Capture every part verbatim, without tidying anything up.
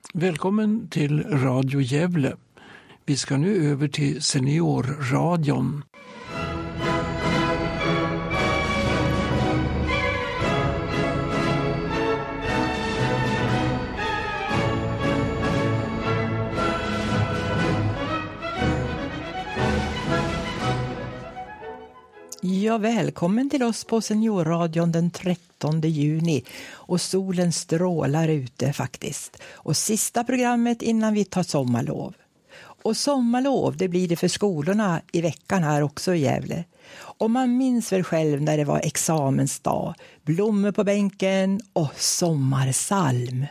Välkommen till Radio Gävle. Vi ska nu över till Seniorradion. Ja, välkommen till oss på Seniorradion den trettonde juni och solen strålar ute faktiskt. Och sista programmet innan vi tar sommarlov. Och sommarlov, det blir det för skolorna i veckan här också i Gävle. Och man minns väl själv när det var examensdag, blommor på bänken och sommarsalm.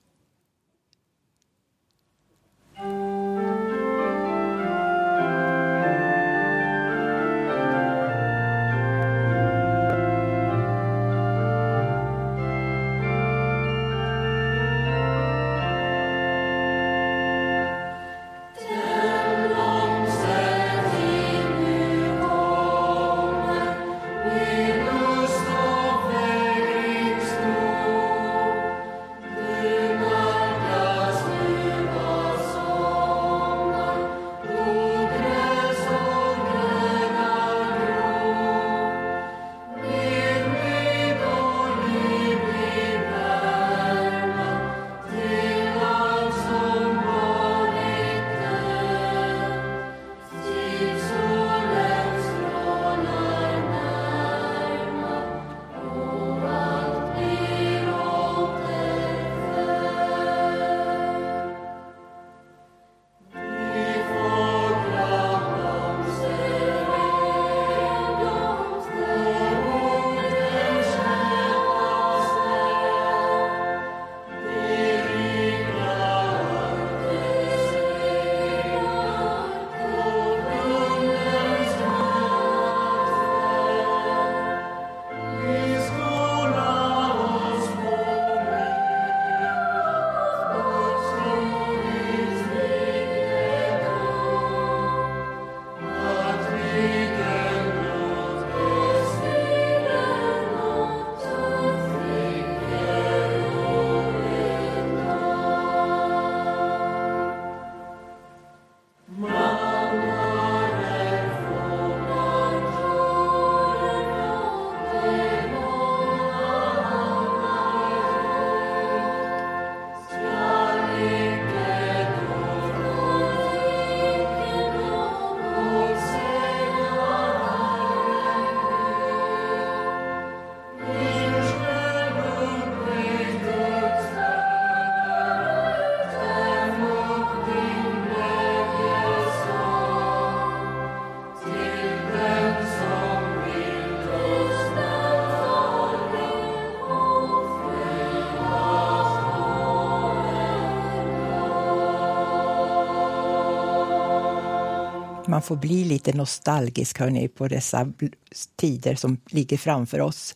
Man får bli lite nostalgisk hörni, på dessa tider som ligger framför oss.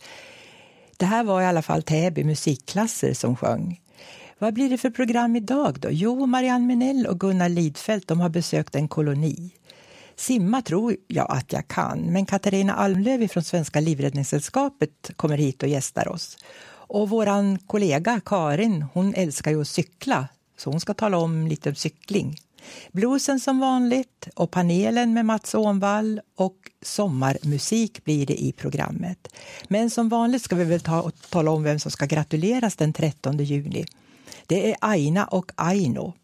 Det här var i alla fall Täby musikklasser som sjöng. Vad blir det för program idag då? Jo, Marianne Minell och Gunnar Lidfelt, de har besökt en koloni. Simma tror jag att jag kan, men Katarina Almlöv från Svenska livräddningssällskapet kommer hit och gästar oss. Och våran kollega Karin, hon älskar ju att cykla, så hon ska tala om lite om cykling. Bluesen som vanligt och panelen med Mats Ånvall och sommarmusik blir det i programmet. Men som vanligt ska vi väl ta och tala om vem som ska gratuleras den trettonde juni. Det är Aina och Aino.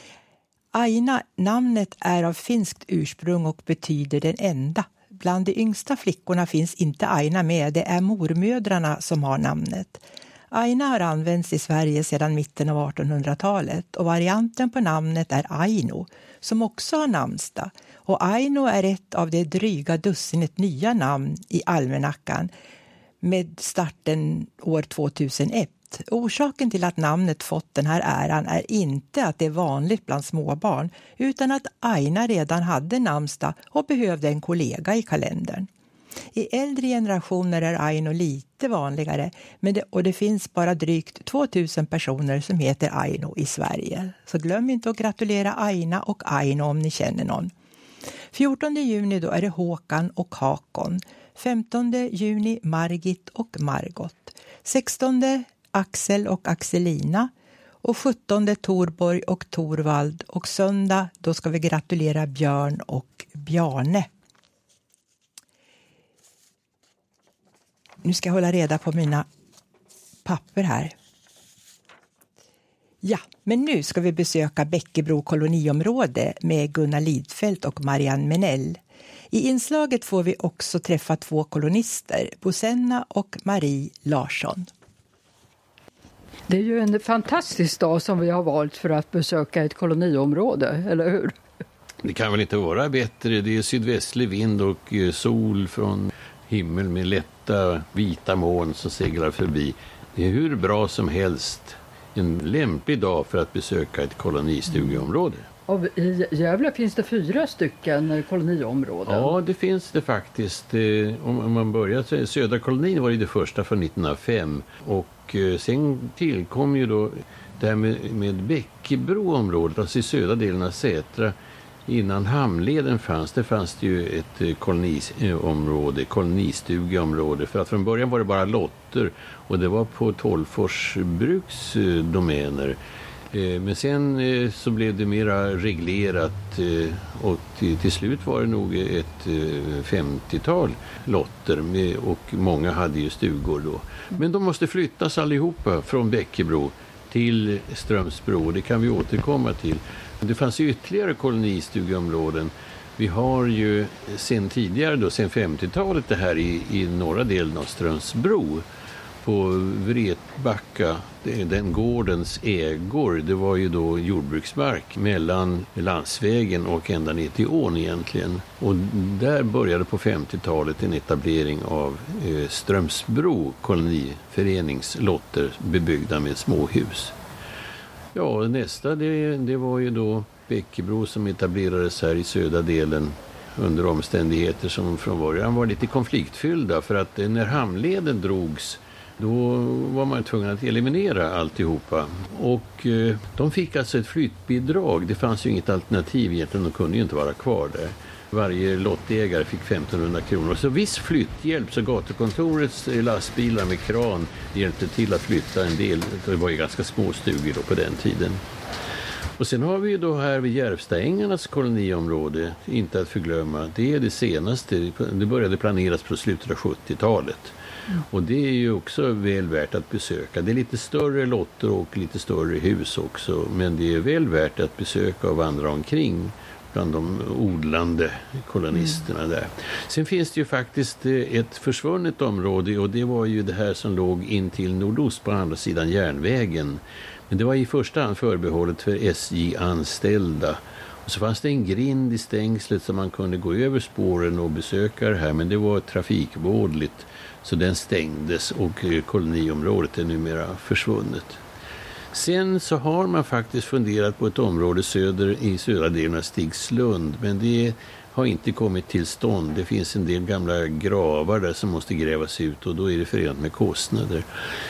Aina, namnet är av finskt ursprung och betyder den enda. Bland de yngsta flickorna finns inte Aina med, det är mormödrarna som har namnet. Aina har använts i Sverige sedan mitten av artonhundratalet och varianten på namnet är Aino som också har namnsdag. Och Aino är ett av de dryga dussinet nya namn i almanackan med starten år tvåtusenett. Orsaken till att namnet fått den här äran är inte att det är vanligt bland småbarn utan att Aina redan hade namnsdag och behövde en kollega i kalendern. I äldre generationer är Aino lite vanligare, men det, och det finns bara drygt tvåtusen personer som heter Aino i Sverige. Så glöm inte att gratulera Aina och Aino om ni känner någon. fjortonde juni då är det Håkan och Hakon. femtonde juni Margit och Margot. sextonde Axel och Axelina. Och sjuttonde Torborg och Torvald. Och söndag då ska vi gratulera Björn och Bjarne. Nu ska jag hålla reda på mina papper här. Ja, men nu ska vi besöka Bäckebro koloniområde med Gunnar Lidfält och Marianne Menell. I inslaget får vi också träffa två kolonister, Bosenna och Marie Larsson. Det är ju en fantastisk dag som vi har valt för att besöka ett koloniområde, eller hur? Det kan väl inte vara bättre. Det är sydvästlig vind och sol från himmel med lätta vita moln som seglar förbi. Det är hur bra som helst en lämplig dag för att besöka ett kolonistugeområde. Och i Gävle finns det fyra stycken koloniområden. Ja, det finns det faktiskt. Om man börjar, södra kolonin var ju det första för nittonhundrafem. Och sen tillkom ju då det här med, med Bäckebroområdet, alltså i södra delen av Sätra. Innan hamnleden fanns, det fanns det ju ett koloniområde, kolonistugeområde. För att från början var det bara lotter och det var på Tolfors bruks domäner. Men sen så blev det mera reglerat och till slut var det nog ett femtiotal lotter och många hade ju stugor då. Men de måste flyttas allihopa från Bäckebro till Strömsbro, det kan vi återkomma till. Det fanns ju ytterligare kolonistugeområden. Vi har ju sen tidigare då, sen femtiotalet det här i, i norra delen av Strömsbro på Vretbacka, den gårdens ägor, det var ju då jordbruksmark mellan landsvägen och ända ner till ån egentligen. Och där började på femtiotalet en etablering av eh, Strömsbro koloniföreningslotter bebyggda med småhus. Ja, nästa det, det var ju då Bäckebro som etablerades här i södra delen under omständigheter som från början var lite konfliktfyllda, för att när hamnleden drogs då var man tvungen att eliminera alltihopa. Och eh, de fick alltså ett flyttbidrag. Det fanns ju inget alternativ egentligen, de kunde ju inte vara kvar där. Varje lottägare fick femtonhundra kronor. Så viss flytthjälp, så gatukontorets lastbilar med kran hjälpte till att flytta en del. Det var ju ganska små stugor då på den tiden. Och sen har vi ju då här vid Järvstaängarnas koloniområde, inte att förglömma, det är det senaste. Det började planeras på slutet av sjuttiotalet. Mm. Och det är ju också väl värt att besöka. Det är lite större lotter och lite större hus också. Men det är väl värt att besöka och vandra omkring bland de odlande kolonisterna mm. där. Sen finns det ju faktiskt ett försvunnet område, och det var ju det här som låg in till nordost på andra sidan järnvägen. Men det var i första hand förbehållet för S J-anställda. Och så fanns det en grind i stängslet som man kunde gå över spåren och besöka det här. Men det var trafikvådligt, så den stängdes och koloniområdet är numera försvunnet. Sen så har man faktiskt funderat på ett område söder i södra delen av Stigslund. Men det har inte kommit till stånd. Det finns en del gamla gravar där som måste grävas ut, och då är det förenat med kostnader.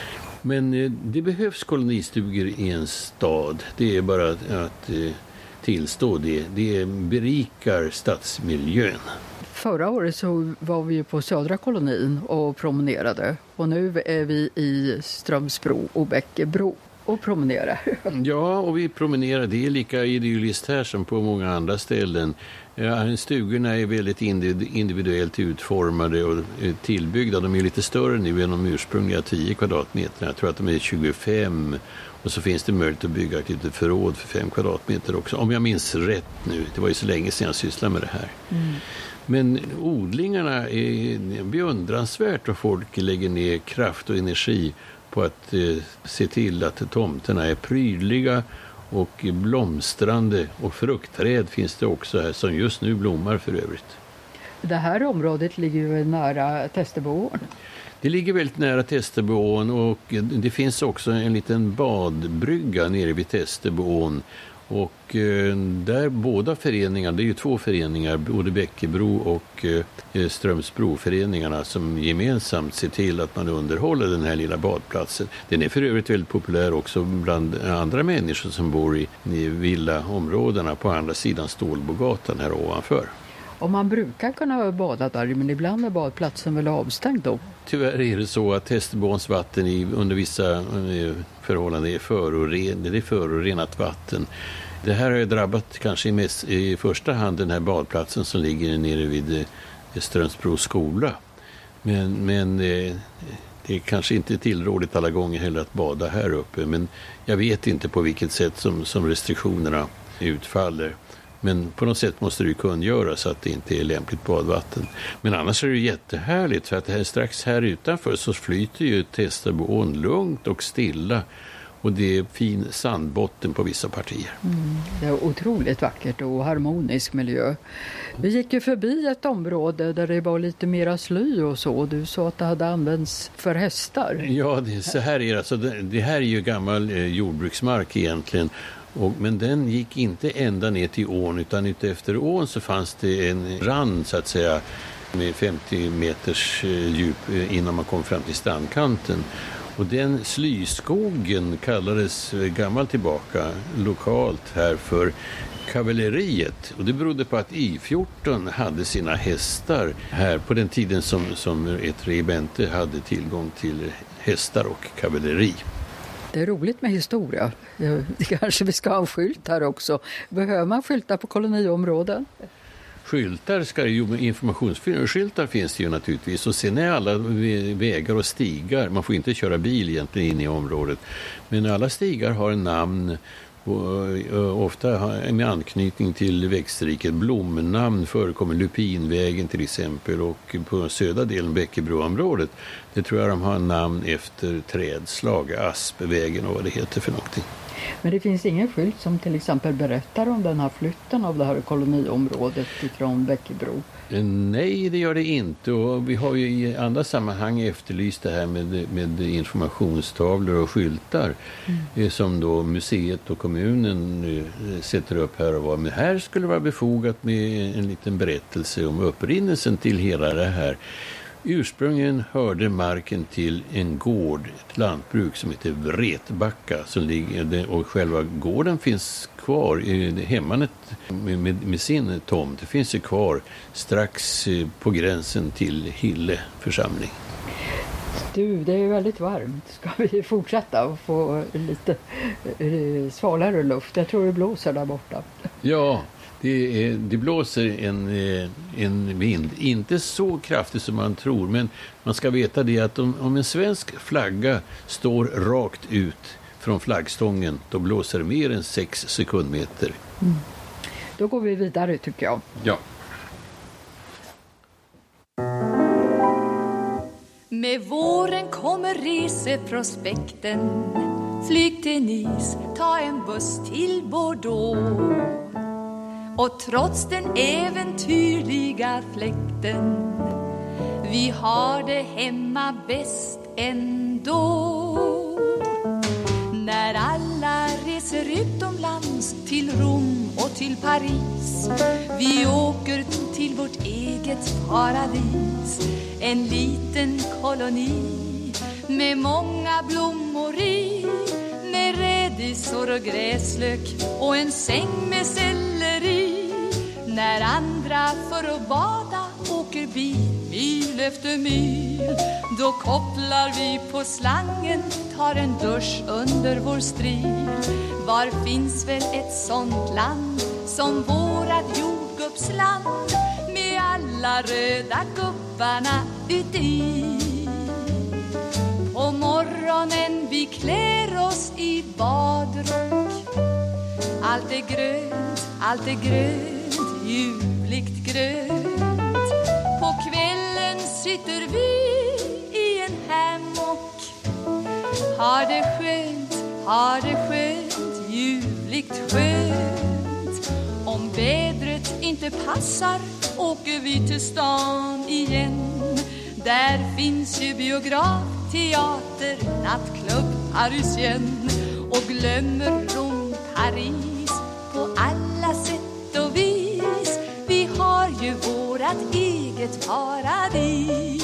Men det behövs kolonistugor i en stad. Det är bara att, att tillstå det. Det berikar stadsmiljön. Förra året så var vi på södra kolonin och promenerade. Och nu är vi i Strömsbro och Bäckebro och promenerar. Ja, och vi promenerar. Det är lika idylliskt här som på många andra ställen. Ja, stugorna är väldigt individuellt utformade och tillbyggda. De är lite större nu än de ursprungliga tio kvadratmeter. Jag tror att de är tjugofem. Och så finns det möjlighet att bygga ett litet förråd för fem kvadratmeter också. Om jag minns rätt nu. Det var ju så länge sedan jag sysslade med det här. Mm. Men odlingarna är beundransvärt, och folk lägger ner kraft och energi på att eh, se till att tomterna är prydliga och blomstrande, och fruktträd finns det också här som just nu blommar för övrigt. Det här området ligger ju nära Testeboån. Det ligger väldigt nära Testeboån, och det finns också en liten badbrygga nere vid Testeboån. Och eh, där båda föreningar, det är ju två föreningar, både Bäckebro och eh, Strömsbroföreningarna, som gemensamt ser till att man underhåller den här lilla badplatsen. Den är för övrigt väldigt populär också bland andra människor som bor i, i villaområdena på andra sidan Stålbogatan här ovanför. Och man brukar kunna bada där, men ibland är badplatsen väl avstängd då? Tyvärr är det så att Hästerboens vatten i, under vissa eh, förhållanden är, föroren, det är förorenat vatten. Det här har drabbat kanske mest, i första hand den här badplatsen som ligger nere vid eh, Strömsbro skola. Men, men eh, det är kanske inte tillrådigt alla gånger heller att bada här uppe. Men jag vet inte på vilket sätt som, som restriktionerna utfaller. Men på något sätt måste det ju kungöras så att det inte är lämpligt badvatten. Men annars är det jättehärligt, för att här, strax här utanför så flyter ju Hästerboen lugnt och stilla. Och det är fin sandbotten på vissa partier. Mm, det är otroligt vackert och harmonisk miljö. Vi gick ju förbi ett område där det var lite mera sly och så. Du sa att det hade använts för hästar. Ja, det, så här är det. Alltså, det, det här är ju gammal eh, jordbruksmark egentligen. Och, men den gick inte ända ner till ån, utan ute efter ån så fanns det en rand så att säga med femtio meters eh, djup eh, innan man kom fram till strandkanten. Och den slyskogen kallades gammalt tillbaka lokalt här för kavalleriet. Och det berodde på att I fjorton hade sina hästar här på den tiden som, som ett regemente hade tillgång till hästar och kavalleri. Det är roligt med historia. Kanske vi ska ha en skylt här också. Behöver man skylta på koloniområden? Skyltar ska ju, informationsskyltar finns det ju naturligtvis, och sen är alla vägar och stigar, man får inte köra bil egentligen in i området, men alla stigar har en namn och ofta med anknytning till växtriket. Blomnamn förekommer, Lupinvägen till exempel, och på södra delen Bäckebroområdet, det tror jag de har namn efter trädslag, Aspvägen och vad det heter för någonting. Men det finns ingen skylt som till exempel berättar om den här flytten av det här koloniområdet från Bäckebro? Nej, det gör det inte, och vi har ju i andra sammanhang efterlyst det här med, med informationstavlor och skyltar mm. som då museet och kommunen sätter upp här och var. Men här skulle det vara befogat med en liten berättelse om upprinnelsen till hela det här. Ursprungligen hörde marken till en gård, ett lantbruk som heter Vretbacka, som ligger, och själva gården finns kvar, hemmanet med, med, med sin tomt, det finns ju kvar strax på gränsen till Hille församling. Du, det är väldigt varmt. Ska vi fortsätta och få lite eh, svalare luft? Jag tror det blåser där borta. Ja. Det, är, det blåser en, en vind, inte så kraftigt som man tror, men man ska veta det att om, om en svensk flagga står rakt ut från flaggstången, då blåser det mer än sex sekundmeter. Mm. Då går vi vidare tycker jag. Ja. Med våren kommer reseprospekten. Flyg till Nice, ta en buss till Bordeaux. Och trots den äventyrliga fläkten, vi har det hemma bäst ändå. När alla reser utomlands till Rom och till Paris, vi åker till vårt eget paradis. En liten koloni med många blommor i, med rädisor och gräslök och en säng med selleri. När andra för att bada åker bil mil efter mil, då kopplar vi på slangen, tar en dusch under vår stril. Var finns väl ett sånt land som vårat jordgubbsland, med alla röda gubbarna uti. På morgonen vi klär oss i badrock, allt är grönt, allt är grönt, ljuvligt grönt. På kvällen sitter vi i en hammock, har det skönt, har det skönt, ljuvligt skönt. Om vädret inte passar åker vi till stan igen. Där finns ju biograf, teater, nattklubb, Parisien. Och glömmer Rom, Paris på alla sätt och vis. Vi har ju vårat eget paradis.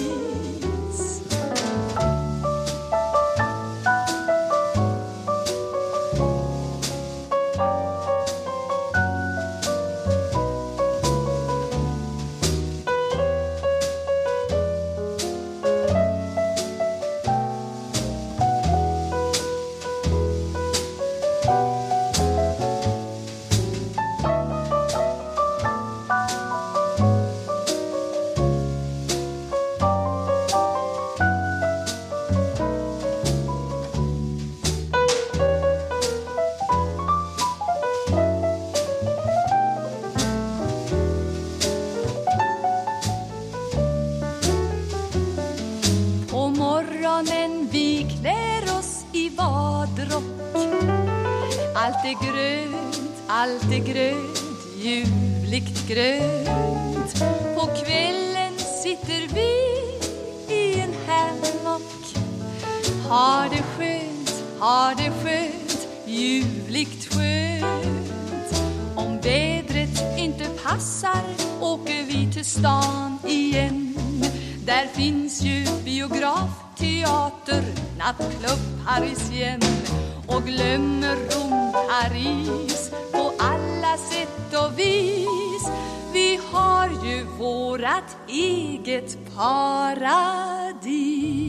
badrock. Allt är grönt, allt är grönt, ljuvligt grönt. På kvällen sitter vi i en hammock. Har det skönt, har det skönt, ljuvligt skönt. Om vädret inte passar åker vi till stan igen. Där finns ju biograf, teater, nattklubb, Parisien. Och glömmer Rom, Paris på alla sätt och vis. Vi har ju vårat eget paradis.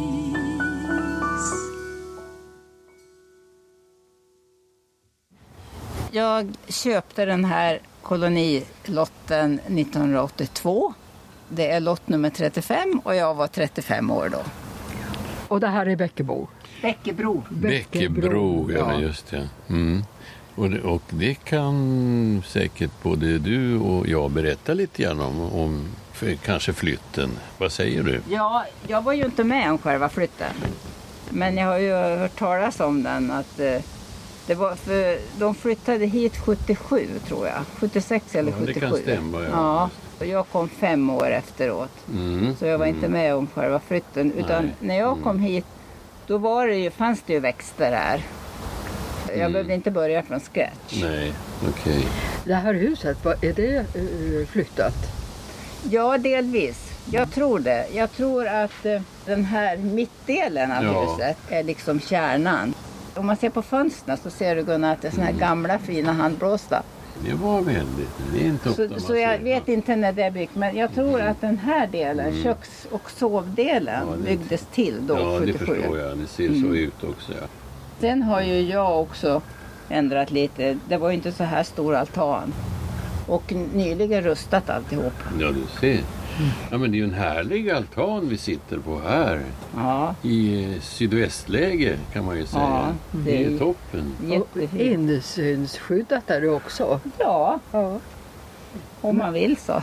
Jag köpte den här kolonilotten nittonhundraåttiotvå. Det är lott nummer trettiofem och jag var trettiofem år då. Och det här är Bäckebo? Bäckebro. Bäckebro, ja, just det. Mm. Och, det. och det kan säkert både du och jag berätta lite grann om, om för, kanske flytten. Vad säger du? Ja, jag var ju inte med om själva flytten. Men jag har ju hört talas om den. Att, eh, det var för, de flyttade hit sjuttiosju tror jag. sjuttiosex eller ja, sjuttiosju. Det kan stämma, ja. Ja. Jag kom fem år efteråt. Mm, så jag var mm. inte med om själva flytten. Utan Nej. när jag kom hit, då var det ju, fanns det ju växter här. Jag mm. behövde inte börja från scratch. Nej, okej. Okay. Det här huset, är det uh, flyttat? Ja, delvis. Jag tror det. Jag tror att uh, den här mittdelen av ja. huset är liksom kärnan. Om man ser på fönstren så ser du Gunnar att det är såna här mm. gamla fina handblåsta. Det var väldigt, det är inte ofta Så, så jag vet inte när det är byggt, men jag tror att den här delen, mm. köks- och sovdelen, ja, det, byggdes till då, ja, sjuttiosju. Ja, det förstår jag. Det ser mm. så ut också, ja. Sen har ju jag också ändrat lite. Det var ju inte så här stor altan. Och nyligen rustat alltihop. Ja, du ser. Ja, men det är ju en härlig altan vi sitter på här. Ja. I sydvästläge kan man ju säga. Ja, det är toppen. Insynsskyddat är det också. Ja, ja. Om man vill så.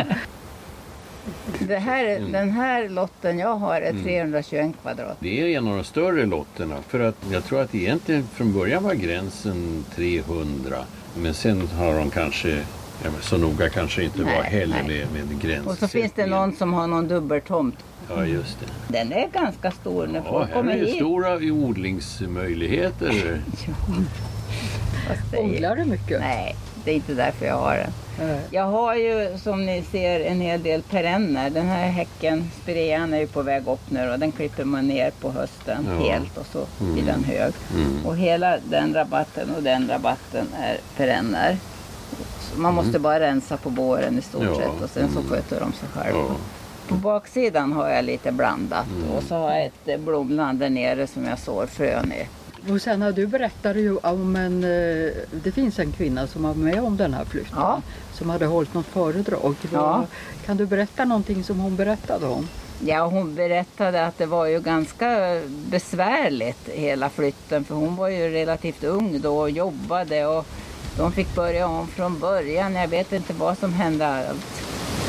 Det här, mm. Den här lotten jag har är trehundratjugoett kvadrat. Det är en av de större lotterna. För att jag tror att egentligen från början var gränsen trehundra. Men sen har de kanske, ja, så noga kanske inte nej, var heller med, med gräns. Och så finns det någon som har någon dubbeltomt. Ja, just det. Den är ganska stor när folk ja, kommer hit. Ja, här är stora odlingsmöjligheter. Ja. Odlar du mycket? Nej, det är inte därför jag har den. Mm. Jag har ju som ni ser en hel del perenner. Den här häcken, spirean, är ju på väg upp nu och den klipper man ner på hösten ja. helt och så mm. blir den hög. Mm. Och hela den rabatten och den rabatten är perenner. Så man måste mm. bara rensa på våren i stort ja. sett och sen så sköter de sig själva. Ja. På baksidan har jag lite blandat mm. och så har jag ett blomland där nere som jag sår frön i. Och sen har du berättat ju om en, det finns en kvinna som var med om den här flytten. Ja. Som hade hållit något föredrag. Ja. Kan du berätta någonting som hon berättade om? Ja, hon berättade att det var ju ganska besvärligt hela flytten. För hon var ju relativt ung då och jobbade och de fick börja om från början. Jag vet inte vad som hände allt.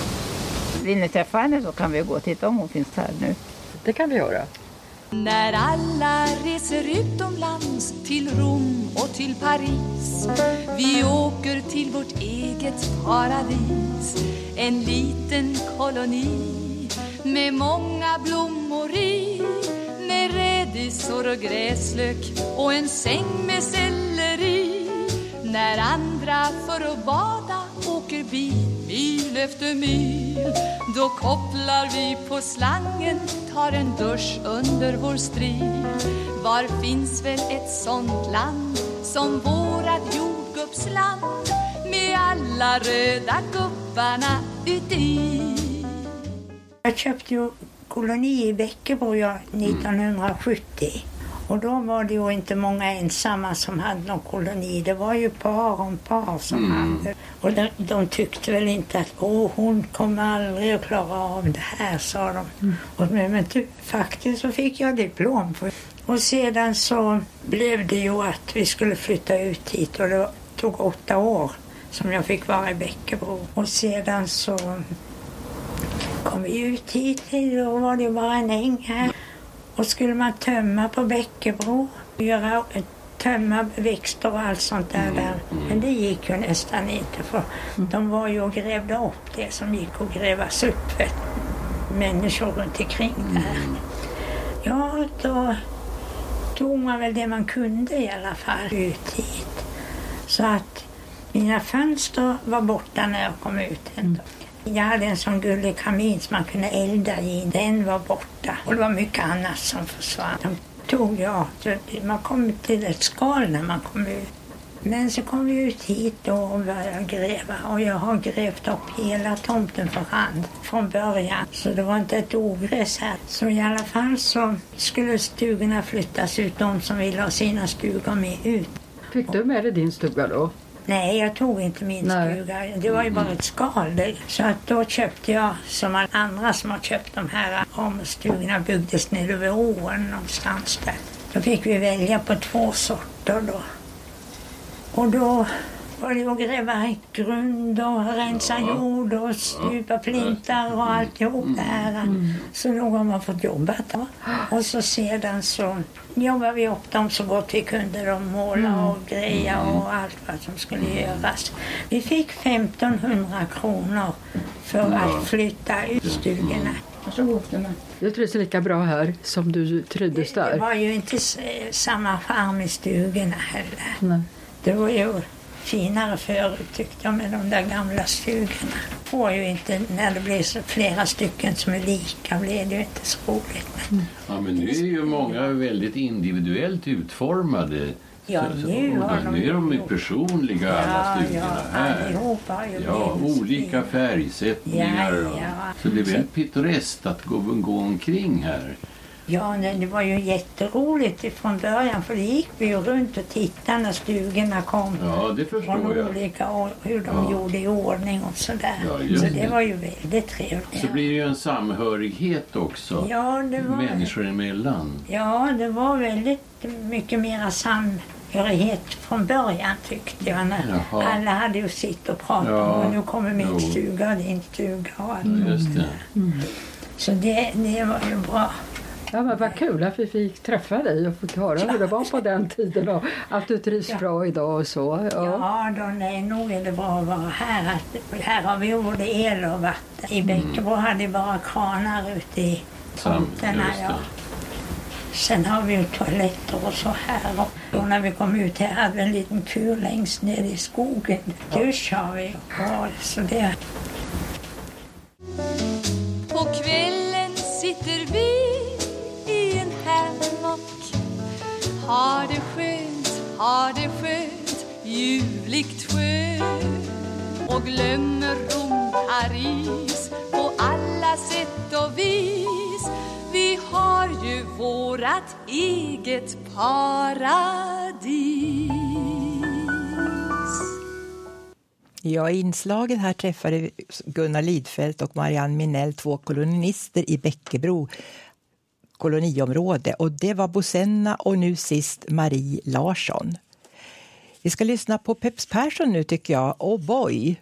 Vill ni träffa henne så kan vi gå och titta om hon finns här nu. Det kan vi göra. När alla reser utomlands till Rom och till Paris. Vi åker till vårt eget paradis. En liten koloni med många blommor i. Med rädisor och gräslök och en säng med selleri. När andra för att bada åker bil, mil efter mil. Då kopplar vi på slangen, tar en dusch under vår stril. Var finns väl ett sånt land som vårat jordgubbsland med alla röda gubbarna uti. Jag köpte ju koloni i Bäckebro nittonhundrasjuttio. Och då var det ju inte många ensamma som hade någon koloni. Det var ju par om par som mm. hade. Och de, de tyckte väl inte att åh, hon kommer aldrig att klara av det här, sa de. Mm. Och, men, men ty, faktiskt så fick jag diplom. För. Och sedan så blev det ju att vi skulle flytta ut hit. Och det tog åtta år som jag fick vara i Bäckebro. Och sedan så kom vi ut hit. Då var det bara en äng här. Och skulle man tömma på Bäckebro, göra, tömma växter och allt sånt där, mm. där. Men det gick ju nästan inte, för mm. de var ju och grävde upp det som gick att grävas upp för människor runt omkring där. Mm. Ja, då tog man väl det man kunde i alla fall ut hit. Så att mina fönster var borta när jag kom ut. Mm. Jag hade en sån gullig kamin som man kunde elda i. Den var borta. Och det var mycket annat som försvann. De tog jag. Så man kom till ett skal när man kom ut. Men så kom vi ut hit då och började gräva. Och jag har grävt upp hela tomten för hand från början. Så det var inte ett ogräs här. Så i alla fall så skulle stugorna flyttas ut, de som ville ha sina stugor med ut. Fick du med dig din stuga då? Nej, jag tog inte min Nej. stuga. Det var ju bara ett skal. Så att då köpte jag, som alla andra som har köpt de här omstugorna, byggdes ner över åren någonstans där. Då fick vi välja på två sorter då. Och då var det att gräva grund och rensa ja. jord och djupa plintar och alltihop det här. Mm. Så nog har man fått jobba då. Och så sedan så jobbade vi upp dem så gott vi kunde. Och måla och greja och allt vad som skulle göras. Vi fick femtonhundra kronor för att flytta ut stugorna. Och så åkte man. Jag trivs lika bra här som du trivdes där. Det var ju inte samma charm i stugorna heller. Nej. Det var ju finare förut tyckte jag med de där gamla stugorna. Får ju inte, när det blir så flera stycken som är lika, blir det ju inte så roligt. Mm. Ja, men nu är ju många väldigt individuellt utformade. Ja, så, nu, så, har de nu är de ju personliga ja, alla stugorna ja, här. Har ju ja, olika färgsättningar. Ja, ja. Så det är väldigt pittoreskt att gå, gå omkring här. Ja, det var ju jätteroligt från början, för det gick vi ju runt och tittade när stugorna kom. Ja, det förstår från jag. Olika, och hur de ja. gjorde i ordning och sådär. Ja, så det, det var ju väldigt trevligt. Så blir det ju en samhörighet också, ja, det var, människor emellan. Ja, det var väldigt mycket mer samhörighet från början tyckte jag. När alla hade ju sitt och pratat ja. om, och nu kommer min jo. stuga och din stuga och allt. Ja, just det. Mm. Så det, det var ju bra. Ja, men vad kul att vi fick träffa dig och fick höra hur det var på den tiden och att du trivs ja. bra idag och så. Ja, ja då, nej, nog är det bra att vara här. Att, här har vi både el och vatten. I Bäckebro mm. hade vi bara kranar ute i tomterna. Ja. Sen har vi ju toaletter och så här. Och, och när vi kom ut här hade vi en liten kur längst ner i skogen. Dusch har vi. Ja, så det. På kvällen sitter vi i en hammock. Har det skönt, har det skönt, ljuvligt skönt. Och glömmer Rom, Paris på alla sätt och vis. Vi har ju vårat eget paradis. Ja, i inslaget här träffade Gunnar Lidfelt och Marianne Minell, två kolonister i Bäckebro koloniområde. Och det var Bosenna och nu sist Marie Larsson. Vi ska lyssna på Peps Persson nu tycker jag. Oh boy!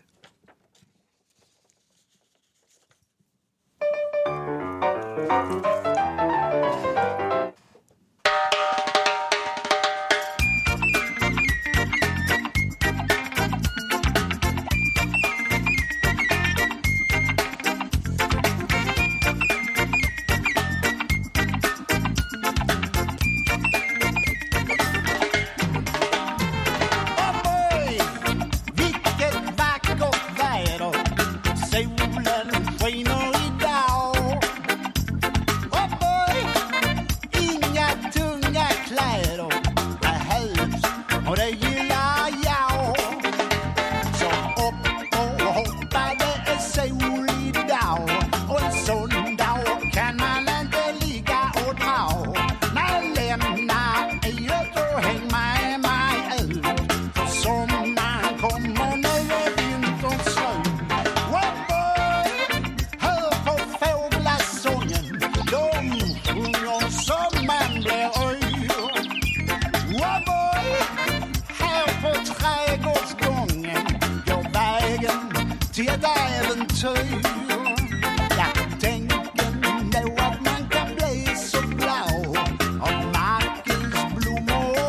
Tänker nog att man kan bli så glad av markens blommor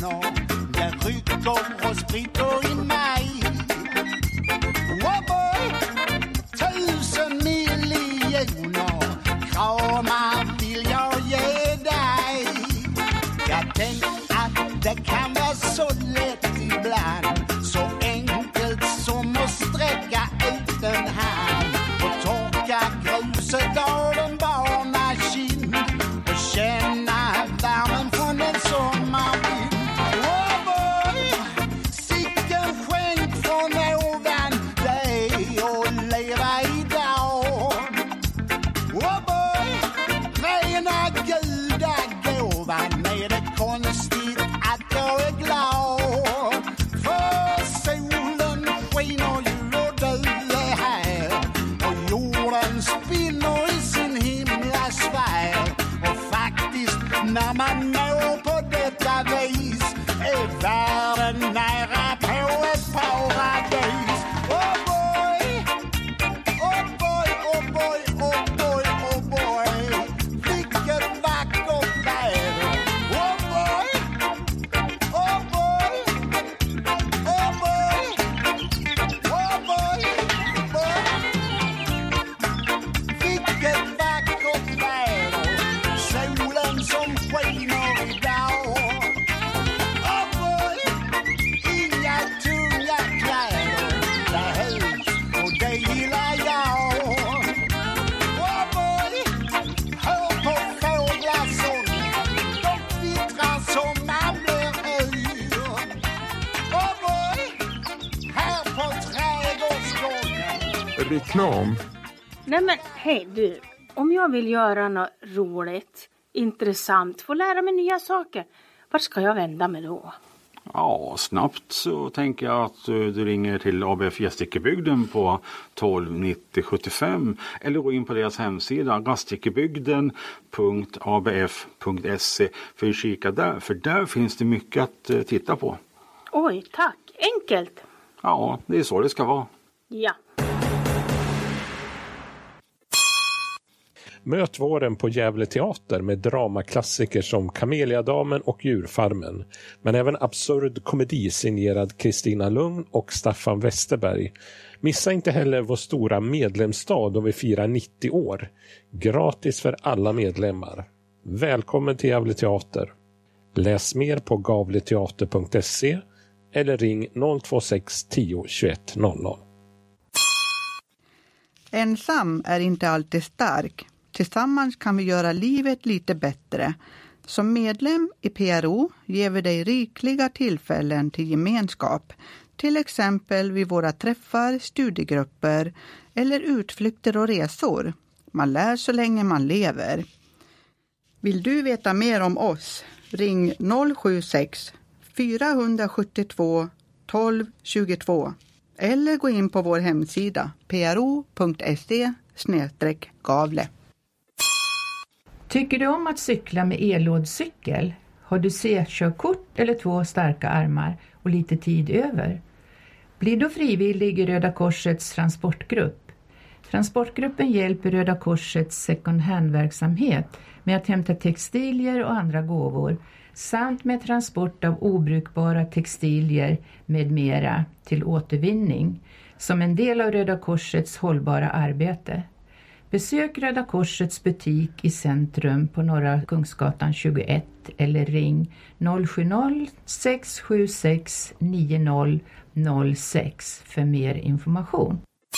miljoner. Det rycker och spritter i mig. Oh boy, tusen miljoner kramar vill jag ge dig. Jag tänker att det kan vara så lätt ibland, så enkelt som att sträcka ut en hand och torka gruset av en barnakind och känna värmen från en sommarvind. Oh boy, sicken skänk från ovan dig och leva idag. Oh boy, rena gudagåvan, är det konstigt att jag är glad? För solen skiner ju och du är här, och jorden spinner i sin himla sfär. Och faktiskt när man når på detta vis är världen nära på ett paradis. Oh boy, oh boy, oh boy, oh boy, oh boy, vilket vackert väder. Oh boy, oh boy, oh boy, oh boy, boy, vilket vackert väder. Solen som skiner idag. Oh boy, inga tunga kläder behövs och det gillar jag. Oh boy, hör på fåglasången, de kvittrar som man blir yr. Oh boy, här på trädgårdsgården. Reklam. Nej men hej du, om jag vill göra något roligt, intressant, få lära mig nya saker, vart ska jag vända mig då? Ja, snabbt så tänker jag att du ringer till A B F Gästrikebygden på tolv nittio sjuttiofem eller gå in på deras hemsida gästrikebygden punkt a b f punkt se för att kika där, för där finns det mycket att titta på. Oj, tack. Enkelt. Ja, det är så det ska vara. Ja. Möt våren på Gävle teater med dramaklassiker som Kameliadamen och Djurfarmen, men även absurd komedi signerad Kristina Lugn och Staffan Westerberg. Missa inte heller vår stora medlemsdag då vi firar nittio år. Gratis för alla medlemmar. Välkommen till Gävle teater. Läs mer på gavleteater punkt se eller ring noll två sex tio tjugoett noll noll. Ensam är inte alltid stark. Tillsammans kan vi göra livet lite bättre. Som medlem i P R O ger vi dig rikliga tillfällen till gemenskap. Till exempel vid våra träffar, studiegrupper eller utflykter och resor. Man lär så länge man lever. Vill du veta mer om oss? Ring noll sju sex fyra sju två tolv tjugotvå eller gå in på vår hemsida p r o punkt se snedstreck gavle. Tycker du om att cykla med elådcykel? Har du C-körkort eller två starka armar och lite tid över? Blir du frivillig i Röda Korsets transportgrupp? Transportgruppen hjälper Röda Korsets second hand-verksamhet med att hämta textilier och andra gåvor samt med transport av obrukbara textilier med mera till återvinning som en del av Röda Korsets hållbara arbete. Besök Röda Korsets butik i centrum på Norra Kungsgatan tjugoett eller ring noll sju noll sex sju sex nio noll noll sex för mer information.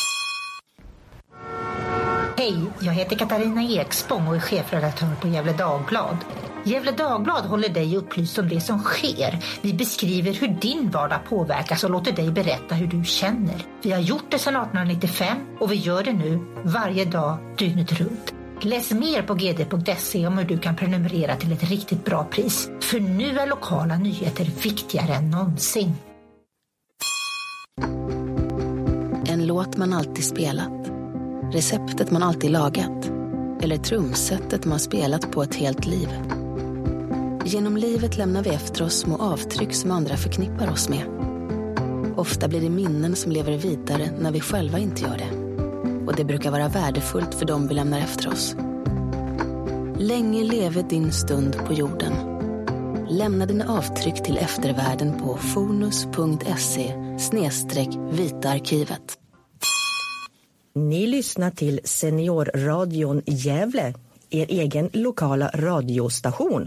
Hej, jag heter Katarina Ekspång och är chefredaktör på Gävle Dagblad. Gävle Dagblad håller dig upplyst om det som sker. Vi beskriver hur din vardag påverkas och låter dig berätta hur du känner. Vi har gjort det sedan arton nittiofem och vi gör det nu varje dag dygnet runt. Läs mer på g d punkt se om hur du kan prenumerera till ett riktigt bra pris. För nu är lokala nyheter viktigare än någonsin. En låt man alltid spelat. Receptet man alltid lagat. Eller trumsetet man spelat på ett helt liv. Genom livet lämnar vi efter oss små avtryck som andra förknippar oss med. Ofta blir det minnen som lever vidare när vi själva inte gör det. Och det brukar vara värdefullt för dem vi lämnar efter oss. Länge leve din stund på jorden. Lämna dina avtryck till eftervärlden på fonus.se snedstreck vitaarkivet. Ni lyssnar till Seniorradion Gävle, er egen lokala radiostation.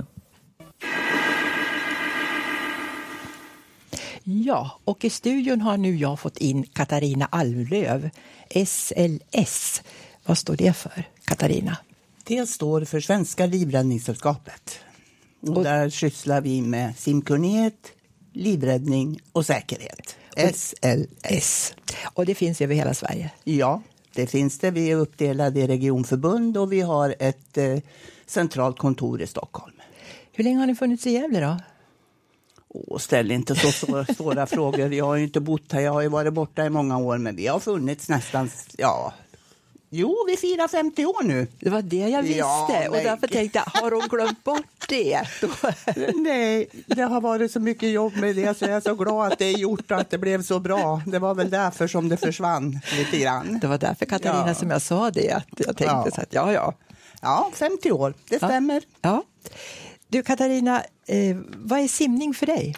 Ja, och i studion har nu jag fått in Katarina Almlöv, S L S. Vad står det för, Katarina? Det står för Svenska livräddningssällskapet. Och, och där sysslar vi med simkunnighet, livräddning och säkerhet. S L S. Och det finns över hela Sverige? Ja, det finns det. Vi är uppdelade i regionförbund och vi har ett eh, centralt kontor i Stockholm. Hur länge har ni funnits i Gävle då? Åh, ställ inte så svåra, svåra frågor. Jag har ju inte bott här, jag har ju varit borta i många år. Men vi har funnits nästan, ja... Jo, vi firar femtio år nu. Det var det jag visste. Ja, men... Och därför tänkte jag, har de glömt bort det? Nej, det har varit så mycket jobb med det så jag är så glad att det är gjort och att det blev så bra. Det var väl därför som det försvann lite grann. Det var därför, Katarina, ja. som jag sa det. Att jag tänkte ja. så att ja, ja. Ja, femtio år, det ja. stämmer. Ja. Du, Katarina, eh, vad är simning för dig?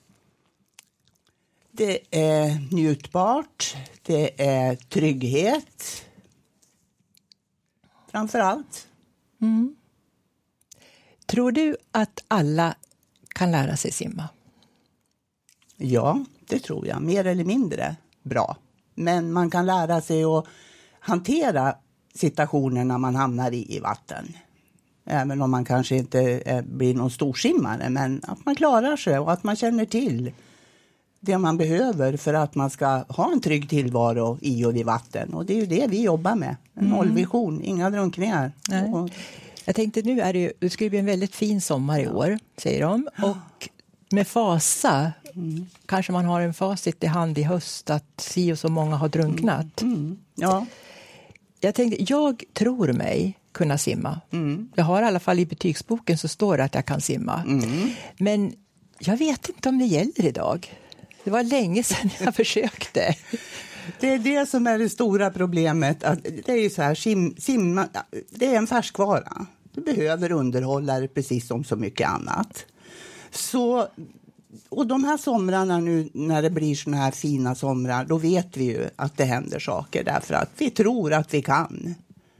Det är njutbart, det är trygghet. Framför allt. Mm. Tror du att alla kan lära sig simma? Ja, det tror jag. Mer eller mindre bra. Men man kan lära sig att hantera situationer när man hamnar i, i vatten. Även om man kanske inte är, blir någon storsimmare. Men att man klarar sig och att man känner till det man behöver för att man ska ha en trygg tillvaro i och vid vatten. Och det är ju det vi jobbar med. En mm. nollvision, inga drunkningar. Nej. Och... Jag tänkte nu är det ju, det ska ju bli en väldigt fin sommar i år, säger de. Och med fasa, mm. kanske man har en facit i hand i höst att si och så många har drunknat. Mm. Mm. Ja. Jag tänkte, jag tror mig kunna simma. Mm. Jag har i alla fall i betygsboken så står det att jag kan simma. Mm. Men jag vet inte om det gäller idag. Det var länge sedan jag försökte. Det är det som är det stora problemet. Att det är ju så här, sim, simma, det är en färskvara. Du behöver underhålla det precis som så mycket annat. Så, och de här somrarna nu när det blir såna här fina somrar, då vet vi ju att det händer saker därför att vi tror att vi kan.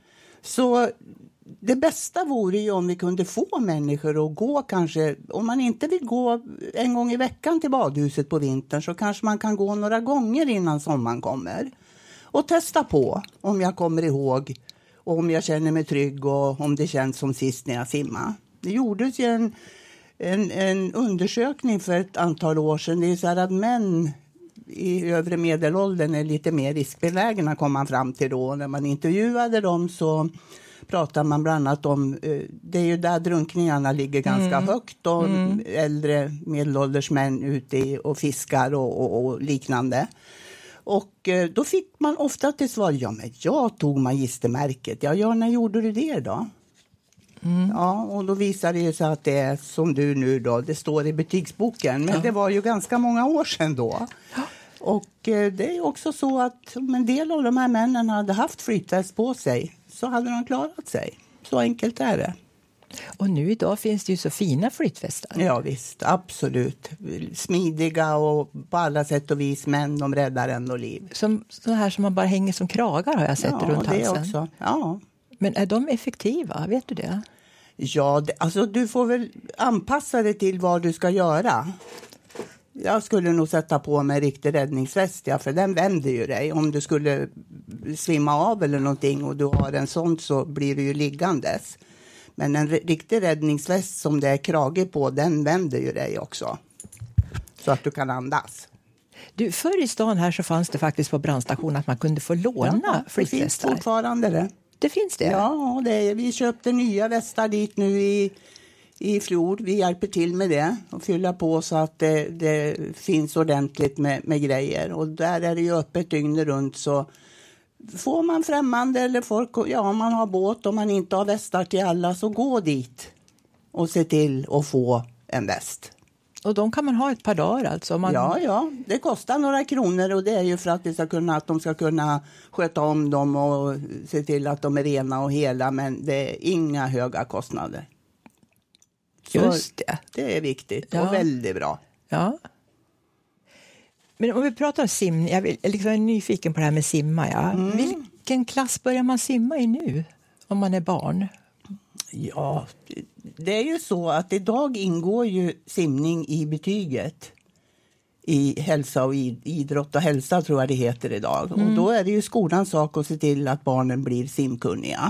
Så det bästa vore ju om vi kunde få människor att gå kanske, om man inte vill gå en gång i veckan till badhuset på vintern så kanske man kan gå några gånger innan sommaren kommer. Och testa på om jag kommer ihåg och om jag känner mig trygg och om det känns som sist när jag simmar. Det gjordes ju en, en, en undersökning för ett antal år sedan. Det är så här att män i övre medelåldern är lite mer riskbenägna kom man fram till då. När man intervjuade dem så pratar man bland annat om, det är ju där drunkningarna ligger ganska mm. högt och mm. äldre medelålders män ute i och fiskar och, och, och liknande. Och då fick man ofta till svar, ja men jag tog magistermärket. Ja, ja när gjorde du det då? Mm. Ja, och då visar det ju sig att det är som du nu då, det står i betygsboken. Men ja. det var ju ganska många år sedan då. Ja. Och det är också så att om en del av de här männen hade haft flytväst på sig så hade de klarat sig. Så enkelt är det. Och nu idag finns det ju så fina flytvästar. Ja visst, absolut. Smidiga och på alla sätt och vis, men de räddar ändå liv. Som så här som man bara hänger som kragar har jag sett ja, runt halsen. Ja, det också. Ja. Men är de effektiva? Vet du det? Ja, det, alltså du får väl anpassa det till vad du ska göra. Jag skulle nog sätta på mig riktig räddningsväst, ja, för den vänder ju dig. Om du skulle svimma av eller någonting och du har en sån så blir du ju liggandes. Men en riktig räddningsväst som det är krage på, den vänder ju dig också. Så att du kan andas. Du, förr i stan här så fanns det faktiskt på brandstationen att man kunde få låna ja, flytvästar. Det finns fortfarande det. Det finns det? Ja, det är, vi köpte nya västar dit nu i, i fjol. Vi hjälper till med det och fylla på så att det, det finns ordentligt med, med grejer. Och där är det ju öppet dygnet runt så får man främmande eller folk, ja om man har båt och man inte har västar till alla så gå dit och se till att få en väst. Och de kan man ha ett par dagar alltså? Man... Ja, ja. Det kostar några kronor och det är ju för att, det ska kunna, att de ska kunna sköta om dem och se till att de är rena och hela. Men det är inga höga kostnader. Så just det. Det är viktigt Ja. och väldigt bra. Ja. Men om vi pratar om simning, jag, vill, jag liksom är nyfiken på det här med simma. Ja. Mm. Vilken klass börjar man simma i nu om man är barn? Ja, det är ju så att idag ingår ju simning i betyget. I hälsa och idrott och hälsa tror jag det heter idag. Mm. Och då är det ju skolans sak att se till att barnen blir simkunniga.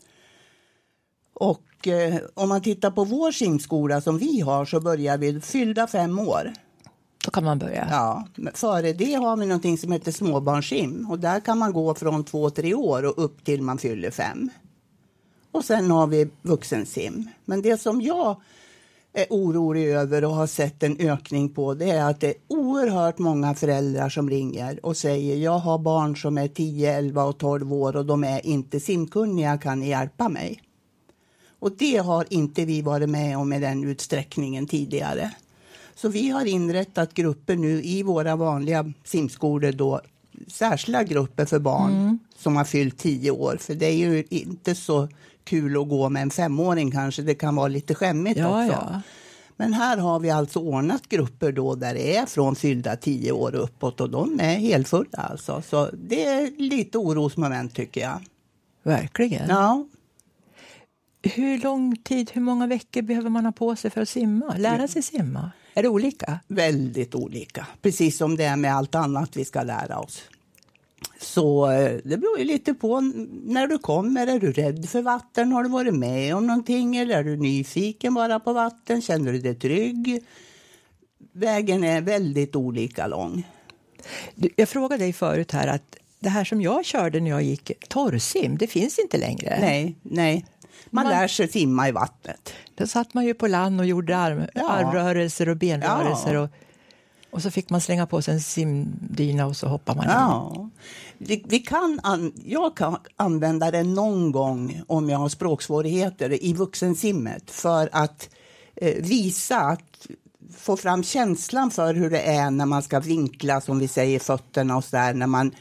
Och eh, om man tittar på vår simskola som vi har så börjar vi fyllda fem år. Då kan man börja. Ja, före det har vi någonting som heter småbarnsim. Och där kan man gå från två, tre år och upp till man fyller fem. Och sen har vi vuxensim. Men det som jag är orolig över och har sett en ökning på, det är att det är oerhört många föräldrar som ringer och säger jag har barn som är tio, elva och tolv år och de är inte simkunniga, kan ni hjälpa mig? Och det har inte vi varit med om i den utsträckningen tidigare. Så vi har inrättat grupper nu i våra vanliga simskolor då, särskilda grupper för barn mm. som har fyllt tio år. För det är ju inte så kul att gå med en femåring kanske. Det kan vara lite skämmigt ja, också. Ja. Men här har vi alltså ordnat grupper då där det är från fyllda tio år uppåt. Och de är helt fulla alltså. Så det är lite orosmoment tycker jag. Verkligen. Ja. Hur lång tid, hur många veckor behöver man ha på sig för att simma? Lära sig simma? Är det olika? Väldigt olika. Precis som det är med allt annat vi ska lära oss. Så det beror ju lite på när du kommer. Är du rädd för vatten? Har du varit med om någonting? Eller är du nyfiken bara på vatten? Känner du dig trygg? Vägen är väldigt olika lång. Du, jag frågade dig förut här att det här som jag körde när jag gick torrsim, det finns inte längre. Nej, nej. Man, man lär sig simma i vattnet. Då satt man ju på land och gjorde arm, ja. armrörelser och benrörelser. Ja. Och, och så fick man slänga på sig en simdyna och så hoppar man ja. in. Vi, vi kan an, jag kan använda det någon gång om jag har språksvårigheter i vuxensimmet. För att eh, visa, att få fram känslan för hur det är när man ska vinkla, som vi säger, fötterna och så där. När man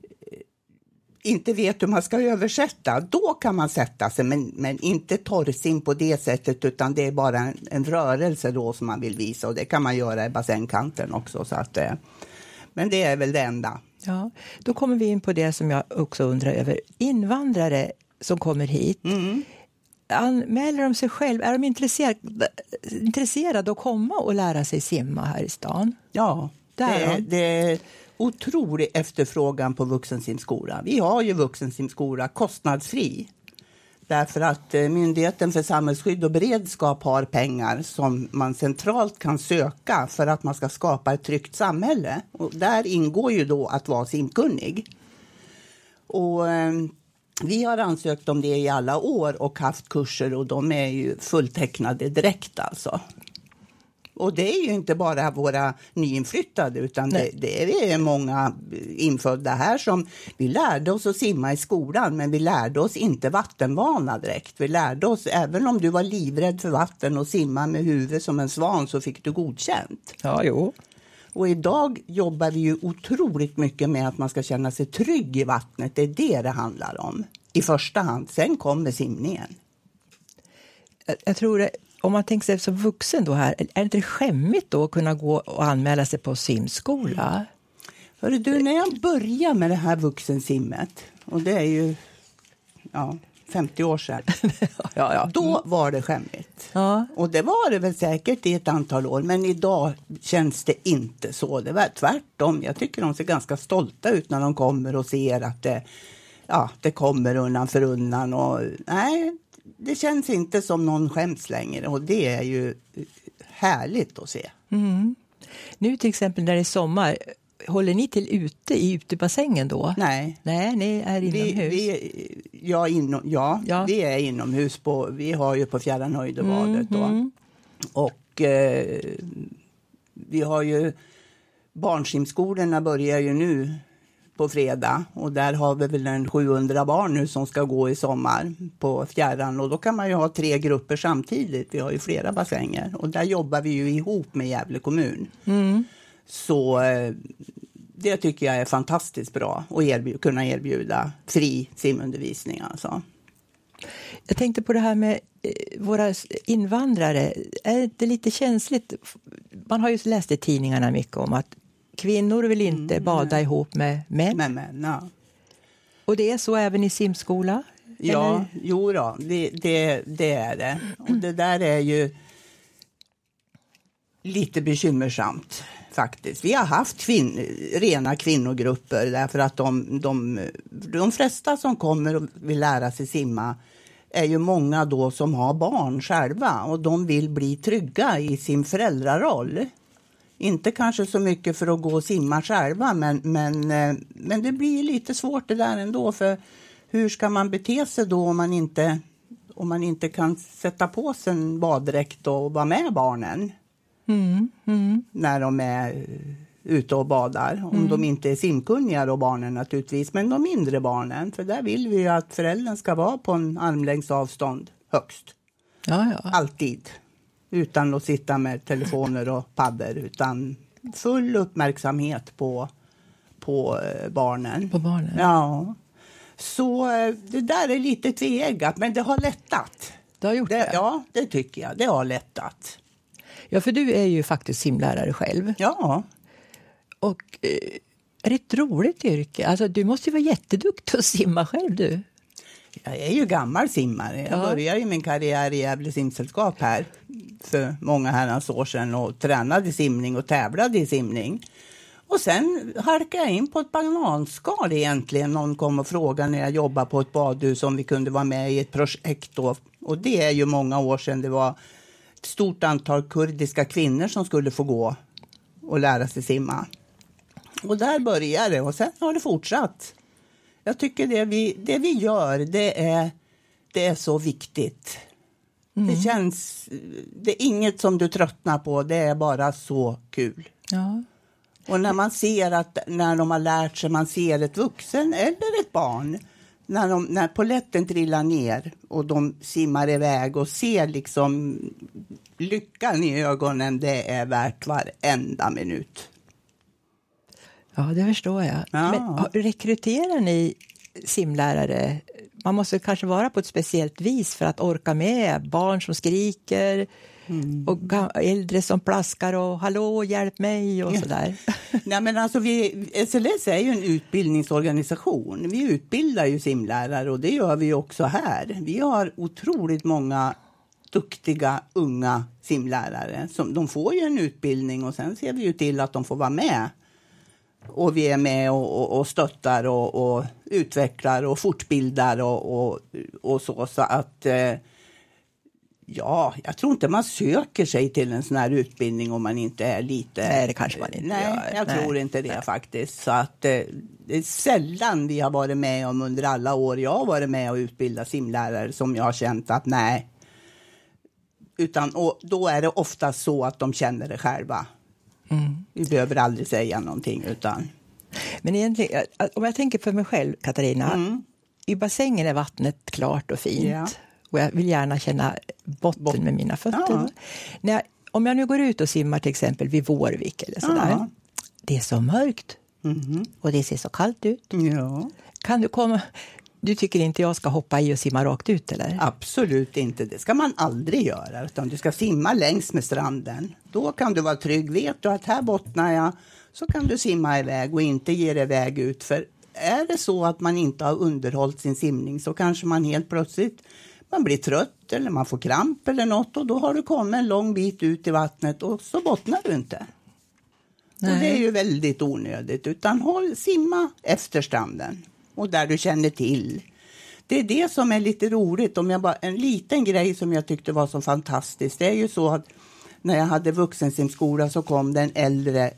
inte vet hur man ska översätta, då kan man sätta sig, men, men inte torrsim på det sättet, utan det är bara en, en rörelse då som man vill visa, och det kan man göra i bassängkanten också. Så att, eh, men det är väl det enda. Ja, då kommer vi in på det som jag också undrar över. Invandrare som kommer hit, mm. anmäler de sig själv? Är de intresserade, intresserade att komma och lära sig simma här i stan? Ja, det är, det är otrolig efterfrågan på vuxensimskola. Vi har ju vuxensimskola kostnadsfri. Därför att Myndigheten för samhällsskydd och beredskap har pengar som man centralt kan söka för att man ska skapa ett tryggt samhälle. Och där ingår ju då att vara simkunnig. Och eh, vi har ansökt om det i alla år och haft kurser, och de är ju fulltecknade direkt alltså. Och det är ju inte bara våra nyinflyttade, utan det, det är många infödda här som vi lärde oss att simma i skolan, men vi lärde oss inte vattenvana direkt. Vi lärde oss, även om du var livrädd för vatten och simma med huvudet som en svan, så fick du godkänt. Ja, jo. Och idag jobbar vi ju otroligt mycket med att man ska känna sig trygg i vattnet. Det är det det handlar om i första hand. Sen kommer simningen. Jag, jag tror det. Om man tänker sig som vuxen då här, är det inte skämmigt då att kunna gå och anmäla sig på simskola? Hörru du, när jag började med det här vuxensimmet, och det är ju ja, femtio år sedan, ja, ja. Då var det skämmigt. Ja. Och det var det väl säkert i ett antal år, men idag känns det inte så. Det var tvärtom. Jag tycker de ser ganska stolta ut när de kommer och ser att det, ja, det kommer undan för undan. Och, nej, det känns inte som någon skäms längre, och det är ju härligt att se. Mm. Nu till exempel när det är sommar, håller ni till ute i utebassängen då? Nej. Nej, ni är inomhus. Vi, vi, ja, inom, ja, ja, vi är inomhus. På, vi har ju på Fjärran Höjdebadet då. Mm. Och eh, vi har ju barnsimskolorna börjar ju nu på fredag, och där har vi väl en sjuhundra barn nu som ska gå i sommar på Fjärran, och då kan man ju ha tre grupper samtidigt. Vi har ju flera bassänger, och där jobbar vi ju ihop med Gävle kommun. Mm. Så eh, det tycker jag är fantastiskt bra att erbjuda, kunna erbjuda fri simundervisning alltså. Jag tänkte på det här med våra invandrare. Är det lite känsligt? Man har ju läst i tidningarna mycket om att kvinnor vill inte mm, bada nej. ihop med män. Med män, ja. Och det är så även i simskola? Ja, eller? jo då, det, det, det är det. Och det där är ju lite bekymmersamt faktiskt. Vi har haft kvinn, rena kvinnogrupper därför att de, de, de flesta som kommer och vill lära sig simma är ju många då som har barn själva och de vill bli trygga i sin föräldraroll. Inte kanske så mycket för att gå och simma själva men, men, men det blir lite svårt det där ändå för hur ska man bete sig då om man inte, om man inte kan sätta på sig en baddräkt och vara med barnen mm, mm. när de är ute och badar. Om mm. de inte är simkunniga då barnen naturligtvis, men de mindre barnen. För där vill vi ju att föräldern ska vara på en armlängds avstånd högst. Ja, ja. Alltid. Utan att sitta med telefoner och paddor utan full uppmärksamhet på, på barnen. På barnen? Ja. Så det där är lite tveeggat, men det har lättat. Det har gjort det? det? Ja, det tycker jag. Det har lättat. Ja, för du är ju faktiskt simlärare själv. Ja. Och eh, är det ett roligt yrke? Alltså, du måste ju vara jätteduktig att simma själv, du. Jag är ju gammal simmare. Jag ja. började ju min karriär i Gävle simsällskap här för många herrans år sedan och tränade simning och tävlade i simning. Och sen halkade jag in på ett bananskal egentligen. Någon kom och frågade när jag jobbade på ett badhus om vi kunde vara med i ett projekt då. Och det är ju många år sedan. Det var ett stort antal kurdiska kvinnor som skulle få gå och lära sig simma. Och där började det och sen har det fortsatt. Jag tycker det vi, det vi gör det är, det är så viktigt. Mm. Det känns, det är inget som du tröttnar på, det är bara så kul. Ja. Och när man ser att när de har lärt sig, man ser ett vuxen eller ett barn. När, de, när poletten trillar ner och de simmar iväg och ser liksom lyckan i ögonen, det är värt varenda minut. Ja, det förstår jag. Ja. Men rekryterar ni simlärare? Man måste kanske vara på ett speciellt vis för att orka med barn som skriker mm. och äldre som plaskar och hallå, hjälp mig och ja. sådär. Nej, men alltså vi, S L S är ju en utbildningsorganisation. Vi utbildar ju simlärare och det gör vi också här. Vi har otroligt många duktiga unga simlärare. Som, de får ju en utbildning och sen ser vi ju till att de får vara med. Och vi är med och, och, och stöttar och, och utvecklar och fortbildar och, och, och så. Så att eh, ja, jag tror inte man söker sig till en sån här utbildning om man inte är lite... Nej, det kanske man inte nej, gör. Jag nej, tror inte det nej. faktiskt. Så att eh, det är sällan vi har varit med om under alla år jag har varit med och utbildat simlärare som jag har känt att nej. Utan och då är det ofta så att de känner det själva. Mm. Vi behöver aldrig säga någonting utan... Men egentligen, om jag tänker för mig själv, Katarina, mm. i bassängen är vattnet klart och fint. Ja. Och jag vill gärna känna botten Bot- med mina fötter. Ja. När jag, om jag nu går ut och simmar till exempel vid Vårvik eller sådär. Ja. Det är så mörkt. Mm. Och det ser så kallt ut. Ja. Kan du komma... Du tycker inte jag ska hoppa i och simma rakt ut, eller? Absolut inte. Det ska man aldrig göra. Utan du ska simma längs med stranden. Då kan du vara trygg. Vet du att här bottnar jag, så kan du simma iväg och inte ge dig iväg ut. För är det så att man inte har underhållit sin simning så kanske man helt plötsligt man blir trött eller man får kramp eller något. Och då har du kommit en lång bit ut i vattnet och så bottnar du inte. Nej. Och det är ju väldigt onödigt. Utan håll, simma efter stranden. Och där du känner till. Det är det som är lite roligt. Om jag bara, en liten grej som jag tyckte var så fantastiskt. Det är ju så att när jag hade vuxensimskola så kom det en äldre,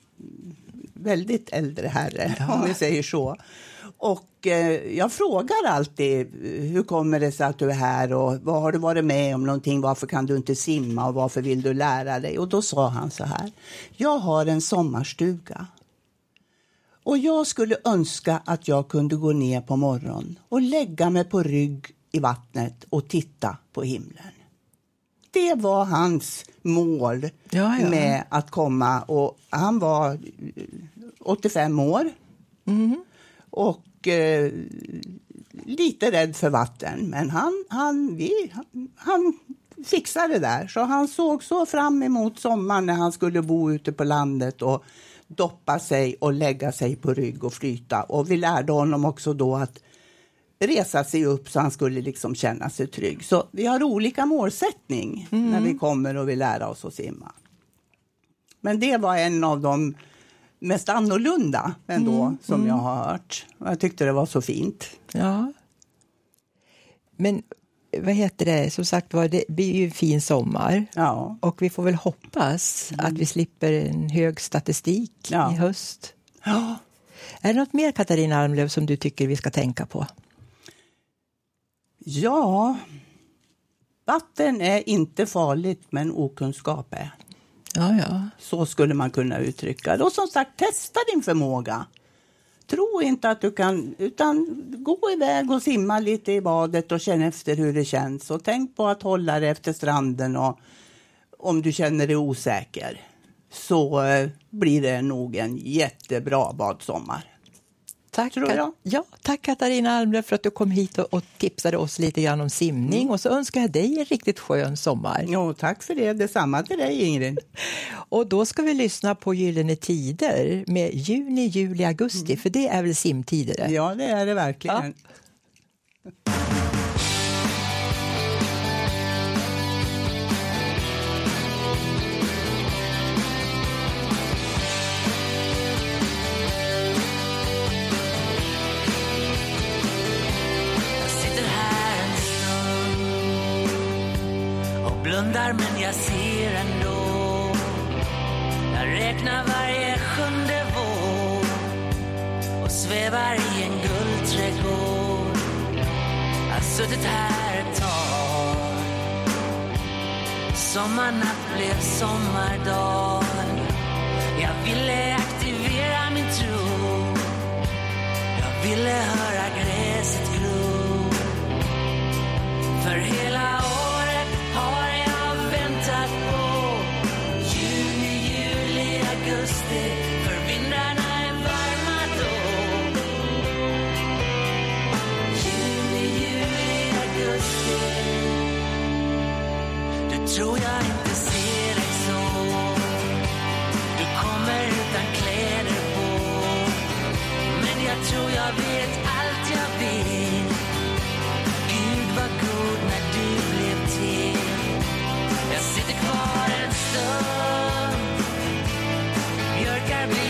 väldigt äldre herre, ja. om vi säger så. Och eh, jag frågar alltid, hur kommer det sig att du är här och vad har du varit med om någonting, varför kan du inte simma och varför vill du lära dig? Och då sa han så här, jag har en sommarstuga. Och jag skulle önska att jag kunde gå ner på morgonen och lägga mig på rygg i vattnet och titta på himlen. Det var hans mål ja, ja. med att komma. Och han var åttiofem år. Mm. Och eh, lite rädd för vatten. Men han, han, vi, han, han fixade det där. Så han såg så fram emot sommaren när han skulle bo ute på landet och doppa sig och lägga sig på rygg och flyta. Och vi lärde honom också då att resa sig upp så han skulle liksom känna sig trygg. Så vi har olika målsättning mm. när vi kommer och vill lära oss att simma. Men det var en av de mest annorlunda ändå mm. som mm. jag har hört. Jag tyckte det var så fint. Ja. Men vad heter det? Som sagt var, det blir ju en fin sommar. Ja. Och vi får väl hoppas mm. att vi slipper en hög statistik ja. i höst. Ja. Är det något mer, Katarina Almlöv, som du tycker vi ska tänka på? Ja, vatten är inte farligt, men okunskap är. Ja, ja. Så skulle man kunna uttrycka det. Och som sagt, testa din förmåga. Tro inte att du kan, utan gå iväg och simma lite i badet och känn efter hur det känns. Och tänk på att hålla dig efter stranden och om du känner dig osäker. Så eh, blir det nog en jättebra badsommar. Tack, Kat- ja, tack Katarina Almlöv för att du kom hit och, och tipsade oss lite grann om simning. Mm. Och så önskar jag dig en riktigt skön sommar. Jo, tack för det. Detsamma till dig, Ingrid. Och då ska vi lyssna på Gyllene tider med juni, juli, augusti. Mm. För det är väl simtider? Ja, det är det verkligen. Ja. Blundar men jag ser ändå. Jag räknar varje sjunde vår och svävar i en guldträdgård. Jag har suttit här ett tag. Sommarnatt blev sommardag. Jag ville aktivera min tro. Jag ville höra gräset gro. För hela året har jag väntat på juni, juli, augusti. För vindarna är varma då. Juni, juli, augusti. Du tror jag inte ser dig så. Du kommer utan kläder på. Men jag tror jag vet allt jag vill. Gud var god när du blev till. Jag sitter kvar en stund. Björkar blir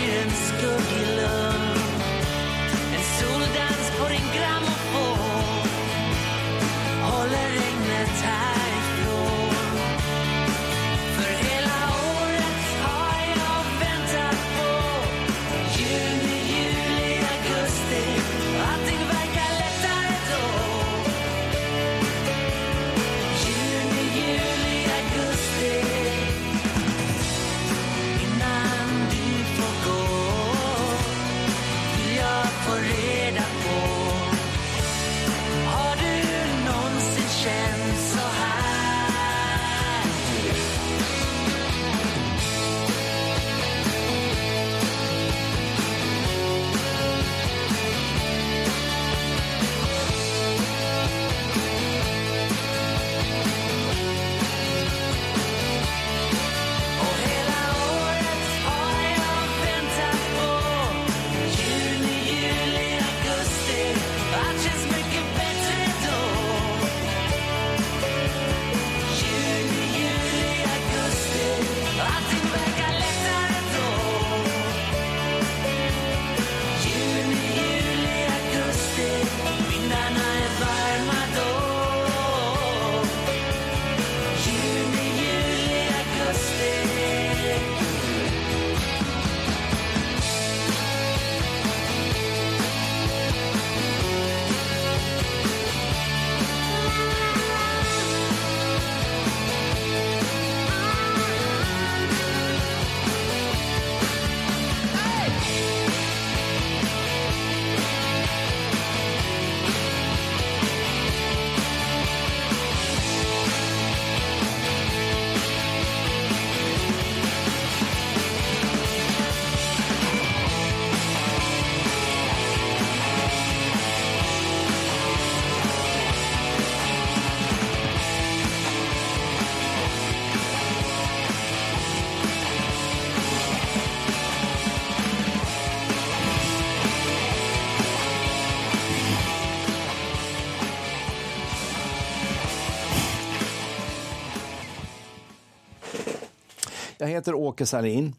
Jag heter Åke Salin.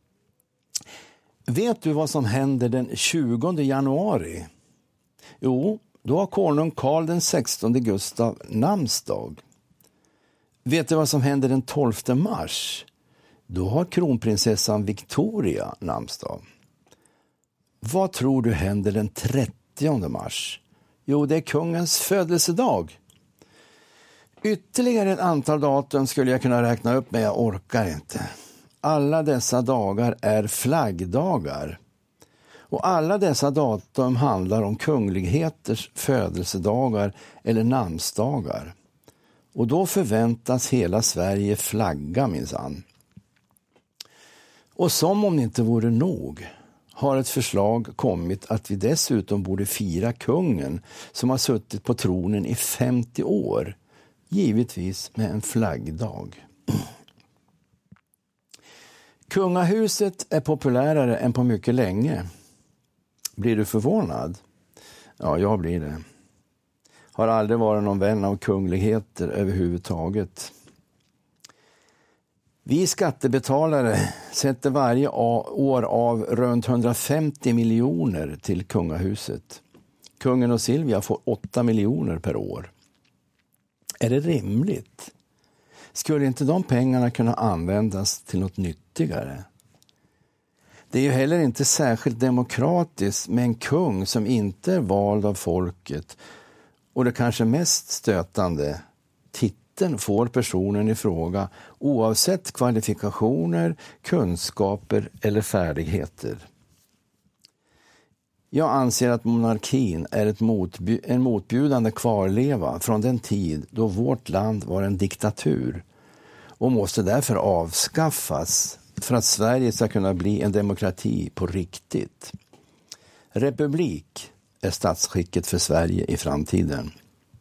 Vet du vad som händer den tjugonde januari? Jo, då har konung Karl den sextonde Gustav namnsdag. Vet du vad som händer den tolfte mars? Då har kronprinsessan Victoria namnsdag. Vad tror du händer den trettionde mars? Jo, det är kungens födelsedag. Ytterligare ett antal datum skulle jag kunna räkna upp, men jag orkar inte. Alla dessa dagar är flaggdagar. Och alla dessa datum handlar om kungligheters födelsedagar eller namnsdagar. Och då förväntas hela Sverige flagga minsann. Och som om det inte vore nog har ett förslag kommit att vi dessutom borde fira kungen som har suttit på tronen i femtio år. Givetvis med en flaggdag. Kungahuset är populärare än på mycket länge. Blir du förvånad? Ja, jag blir det. Har aldrig varit någon vän av kungligheter överhuvudtaget. Vi skattebetalare sätter varje år av runt hundrafemtio miljoner till kungahuset. Kungen och Silvia får åtta miljoner per år. Är det rimligt? Skulle inte de pengarna kunna användas till något nyttigare? Det är ju heller inte särskilt demokratiskt med en kung som inte är vald av folket. Och det kanske mest stötande, titeln får personen i fråga oavsett kvalifikationer, kunskaper eller färdigheter. Jag anser att monarkin är ett motbj- en motbjudande kvarleva från den tid då vårt land var en diktatur och måste därför avskaffas för att Sverige ska kunna bli en demokrati på riktigt. Republik är statsskicket för Sverige i framtiden.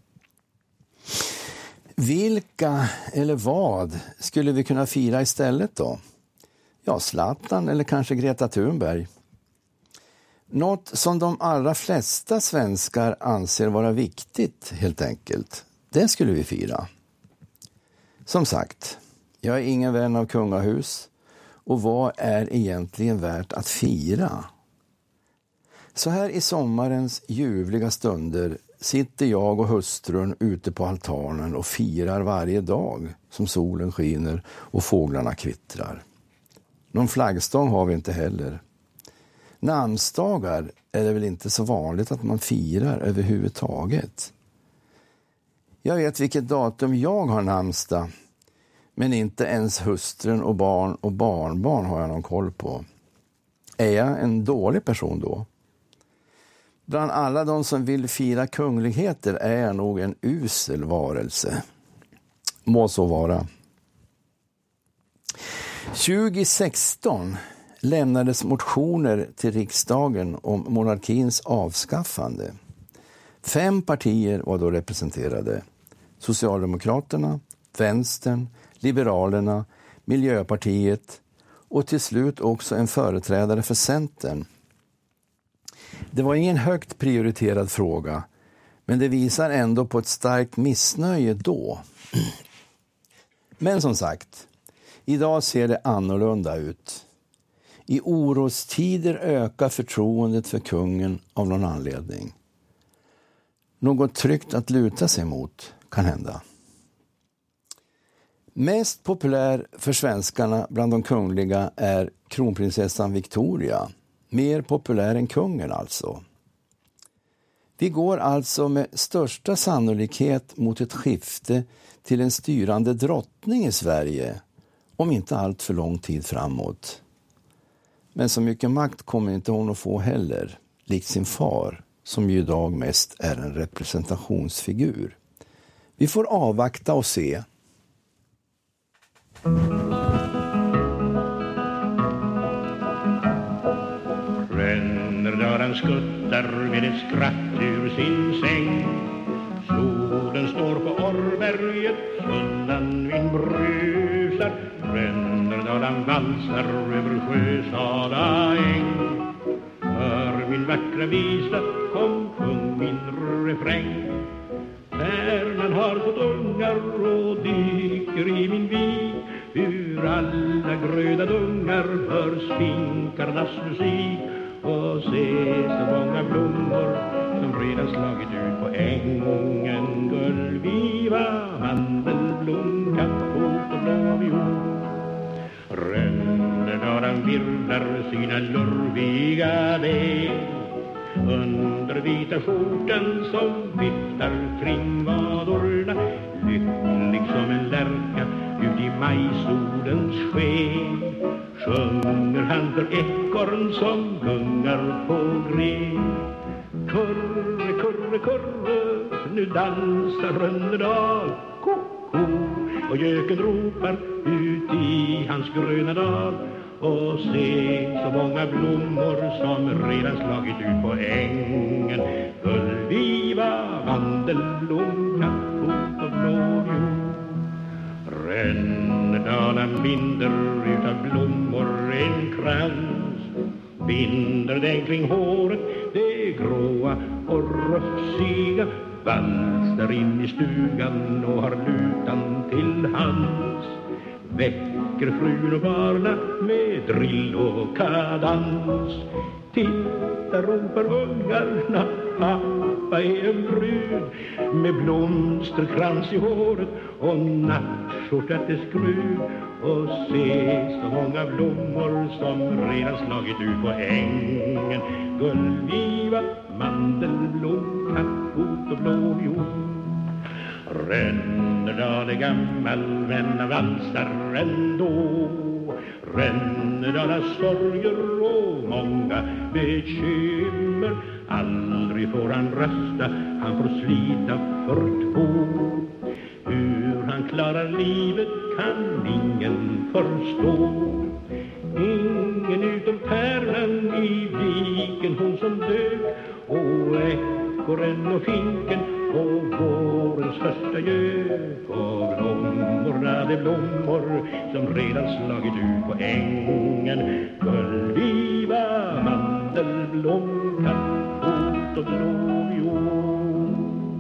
Vilka eller vad skulle vi kunna fira istället då? Ja, Zlatan eller kanske Greta Thunberg. Något som de allra flesta svenskar anser vara viktigt helt enkelt. Det skulle vi fira. Som sagt, jag är ingen vän av kungahus. Och vad är egentligen värt att fira? Så här i sommarens ljuvliga stunder sitter jag och hustrun ute på altanen och firar varje dag som solen skiner och fåglarna kvittrar. Någon flaggstång har vi inte heller. Namnsdagar är det väl inte så vanligt att man firar överhuvudtaget. Jag vet vilket datum jag har namnsdag, men inte ens hustrun och barn och barnbarn har jag någon koll på. Är jag en dålig person då? Bland alla de som vill fira kungligheter är jag nog en usel varelse. Må så vara. tjugo sexton lämnades motioner till riksdagen om monarkins avskaffande. Fem partier var då representerade. Socialdemokraterna, Vänstern, Liberalerna, Miljöpartiet och till slut också en företrädare för Centern. Det var ingen högt prioriterad fråga, men det visar ändå på ett starkt missnöje då. Men som sagt, idag ser det annorlunda ut. I orostider ökar förtroendet för kungen av någon anledning. Något tryggt att luta sig mot kan hända. Mest populär för svenskarna bland de kungliga är kronprinsessan Victoria. Mer populär än kungen alltså. Vi går alltså med största sannolikhet mot ett skifte till en styrande drottning i Sverige om inte allt för lång tid framåt. Men så mycket makt kommer inte hon att få heller, likt sin far som ju idag mest är en representationsfigur. Vi får avvakta och se. Rännerdörren skuttar med ett skratt ur sin säng. Solen står på Orrberget, sunnan vind brusar. Rännerdörren valsar över Sjösala äng. Hör min vackra visa, kom sjung min refräng. Färnan har fått ungar och dyker i min vik. Hur ur alla gröda dungar för sfinkarnas musik och se så många blommor som redan slagit ut på ängen. Gullviva, mandelblom, kattfot och blåviol. Rönnerdalan virvlar sina lurviga ben under vita skjortan som viftar kring vadorna, lycklig som en lärka ut i majsolens sken. Sjunger han för ekorren som gungar på gren. Kurre, kurre, kurre, nu dansar Rönnerdal. Ko-ko, och göken ropar ut i hans gröna dal. Och se så många blommor som redan slagit ut på ängen. Gullviva, mandelblom, kattfot och blåviol. Rönnerdalen binder utav blommor en krans, binder den kring håret, det gråa och rufsiga, valsar in i stugan och har lutan till hands. Väcker frun och barna med drill och kadans. Titta, ropar ungarna, pappa är en brud med blomsterkrans i håret och nattskjortätteskruv. Och se så många blommor som redan slagit ut på ängen. Gullviva, mandelblom, kattfot och blåviol. Rönnerdal är gammal men valsar ändå. Rönnerdal har sorger och många bekymmer. Aldrig får han rösta, han får slita för två. Hur han klarar livet kan ingen förstå. Ingen utom pärlan i viken, hon som dök. Och ekorren och finken och vårens första gök. Och blommorna, de blommor som redan slagit ut på ängen. Gullviva, mandelblom, kattfot och blåviol.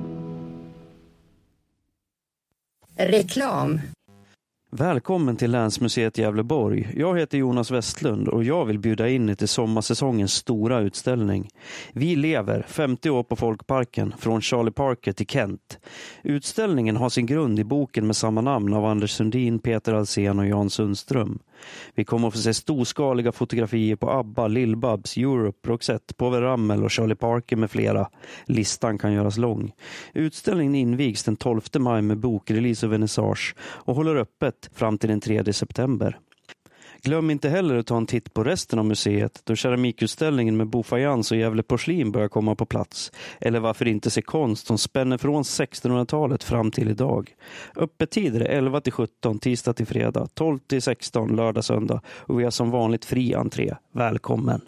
Reklam. Välkommen till Länsmuseet Gävleborg. Jag heter Jonas Westlund och jag vill bjuda in er till sommarsäsongens stora utställning. Vi lever, femtio år på Folkparken, från Charlie Parker till Kent. Utställningen har sin grund i boken med samma namn av Anders Sundin, Peter Alsen och Jan Sundström. Vi kommer att få se storskaliga fotografier på ABBA, Lill-Babs, Europe, Roxette, Povel Ramel och Charlie Parker med flera. Listan kan göras lång. Utställningen invigs den tolfte maj med bokrelease och vernissage och håller öppet fram till den tredje september. Glöm inte heller att ta en titt på resten av museet då keramikutställningen med bofajans och Gävle porslin börjar komma på plats. Eller varför inte se konst som spänner från sextonhundratalet fram till idag. Öppettider är elva till sjutton, tisdag till fredag, tolv till sexton, lördag söndag och vi har som vanligt fri entré. Välkommen!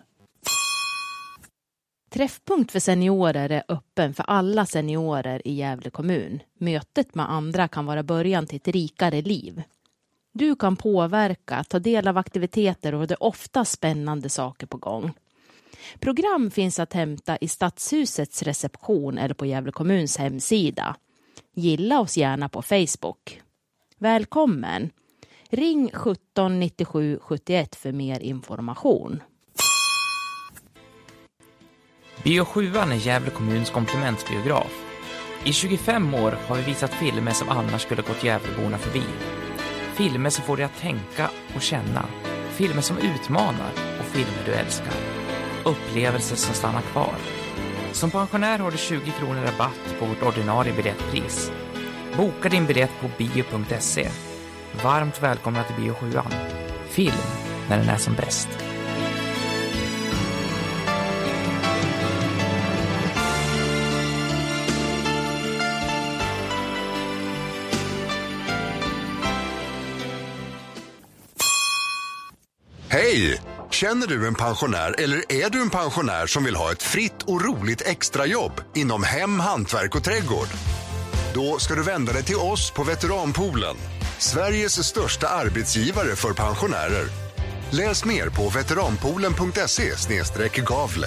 Träffpunkt för seniorer är öppen för alla seniorer i Gävle kommun. Mötet med andra kan vara början till ett rikare liv. Du kan påverka, ta del av aktiviteter och det är ofta spännande saker på gång. Program finns att hämta i Stadshusets reception eller på Gävle kommuns hemsida. Gilla oss gärna på Facebook. Välkommen! Ring sjutton nittiosju sjuttioett för mer information. Bio sjuan är Gävle kommuns komplementsbiograf. I tjugofem år har vi visat filmer som annars skulle gått Gävleborna förbi. Filmer som får dig att tänka och känna. Filmer som utmanar och filmer du älskar. Upplevelser som stannar kvar. Som pensionär har du tjugo kronor rabatt på vårt ordinarie biljettpris. Boka din biljett på bio punkt se. Varmt välkomna till Bio sjuan. Film när den är som bäst. Hej! Känner du en pensionär eller är du en pensionär som vill ha ett fritt och roligt extrajobb inom hem, hantverk och trädgård? Då ska du vända dig till oss på Veteranpoolen, Sveriges största arbetsgivare för pensionärer. Läs mer på veteranpoolen punkt se slash gavle.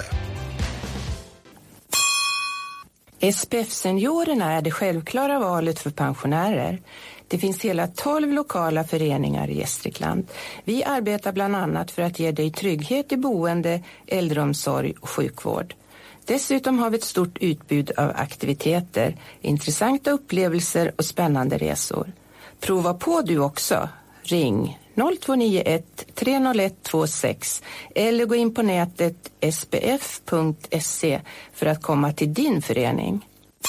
S P F-seniorerna är det självklara valet för pensionärer. Det finns hela tolv lokala föreningar i Gästrikland. Vi arbetar bland annat för att ge dig trygghet i boende, äldreomsorg och sjukvård. Dessutom har vi ett stort utbud av aktiviteter, intressanta upplevelser och spännande resor. Prova på du också. Ring noll två nio ett tre noll ett två sex eller gå in på nätet s b f punkt se för att komma till din förening.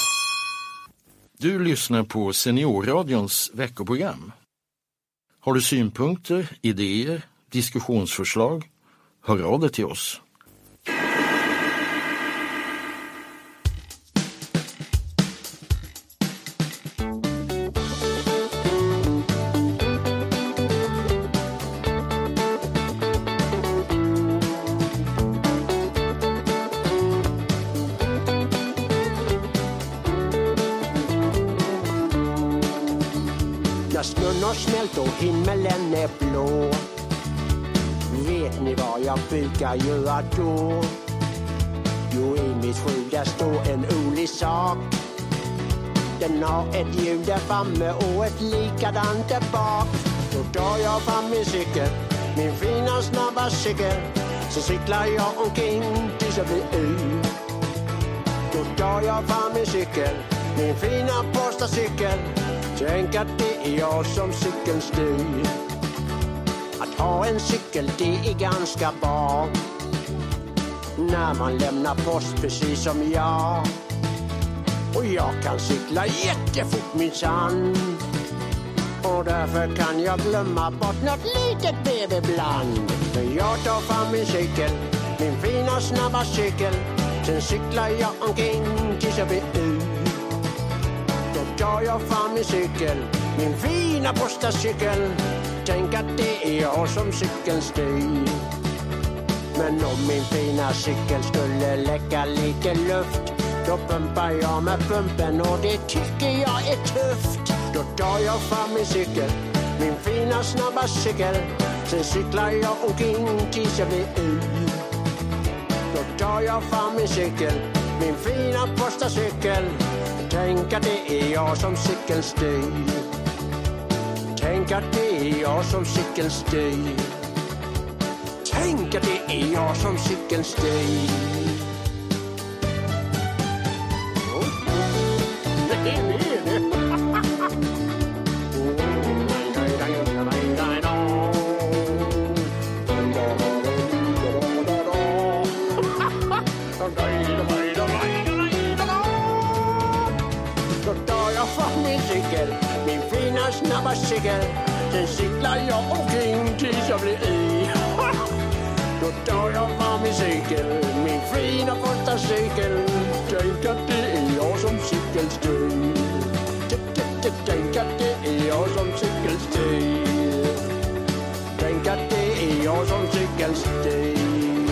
Du lyssnar på Seniorradions veckoprogram. Har du synpunkter, idéer, diskussionsförslag? Hör av dig till oss. Snön har smält och himmelen är blå. Vet ni vad jag brukar göra då? Jo, i mitt skjul där står en olig sak. Den har ett hjul där framme och ett likadant där bak. Då tar jag fram min cykel, min fina snabba cykel. Så cyklar jag omkring tills jag blir ur. Då tar jag fram min cykel, min fina postacykel. Tänk att det är jag som cykeln styr. Att ha en cykel det är ganska bra. När man lämnar post precis som jag. Och jag kan cykla jättefort minsann. Och därför kan jag glömma bort något litet bebe ibland. Men jag tar fram min cykel, min fina snabba cykel. Sen cyklar jag omkring tills jag blir ur. Tar jag fram min cykel, min fina postacykel. Tänk att det är jag som cykeln styr. Men om min fina cykel skulle läcka lite luft, då pumpar jag med pumpen och det tycker jag är tufft. Då tar jag fram min cykel, min fina snabba cykel. Sen cyklar jag omkring tills jag blir ur. Då tar jag fram min cykel, min fina postacykel. Tänk att det är jag som cykeln styr. Tänk att det är jag som cykeln styr. Tänk att det är jag som cykeln styr. Oh. Det är det. Min fina snabba cykel. Sen cyklar jag omkring tills jag blir i. Då tar jag fram min cykel, min fina första cykel. Tänk att det är jag som cykeln styr. Tänk att det är jag som cykeln styr. Tänk att det är jag som cykeln styr.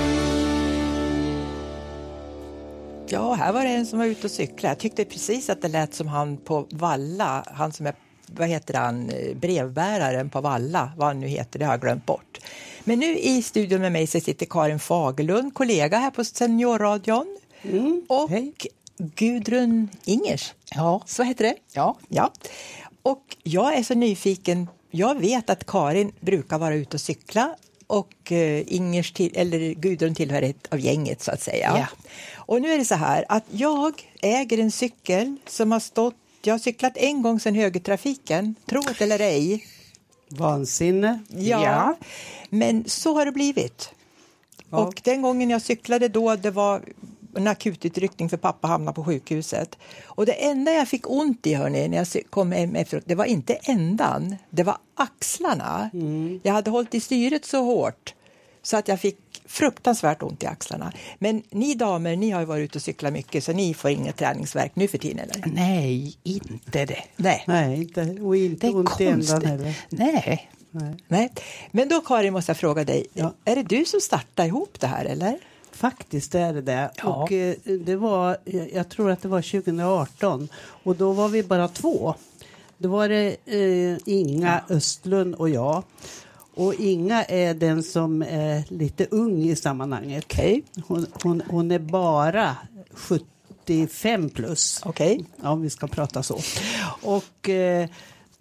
Ja, här var det en som var ute och cyklade. Jag tyckte precis att det lät som han på Valla. Han som är, vad heter han, brevbäraren på Valla. Vad han nu heter, det har jag glömt bort. Men nu i studion med mig så sitter Karin Fagerlund, kollega här på Seniorradion. Mm, och hej. Gudrun Ingers. Ja. Så heter det? Ja. Ja. Och jag är så nyfiken. Jag vet att Karin brukar vara ute och cykla. Och uh, Ingers till, eller Gudrun tillhör ett av gänget så att säga. Ja. Och nu är det så här att jag äger en cykel som har stått, jag har cyklat en gång sedan högertrafiken, tro det eller ej. Vansinne. Ja, ja. Men så har det blivit. Ja. Och den gången jag cyklade då, det var en akututryckning för pappa hamnade på sjukhuset. Och det enda jag fick ont i, hörni, när jag kom hem efteråt, det var inte ändan, det var axlarna. Mm. Jag hade hållit i styret så hårt så att jag fick fruktansvärt ont i axlarna. Men ni damer, ni har ju varit ute och cyklat mycket så ni får inget träningsverk nu för tiden, eller? Nej, inte det. Nej, Nej inte, och inte det är ont i ändan heller. Nej. Nej. Nej. Men då Karin måste jag fråga dig, ja. Är det du som startade ihop det här, eller? Faktiskt är det det. Ja. Och eh, det var, jag tror att det var tjugo arton. Och då var vi bara två. Då var det eh, Inga Östlund och jag. Och Inga är den som är lite ung i sammanhanget. Okay. Hon, hon, hon är bara sjuttiofem plus. Okej. Okay. Ja, vi ska prata så. Och eh,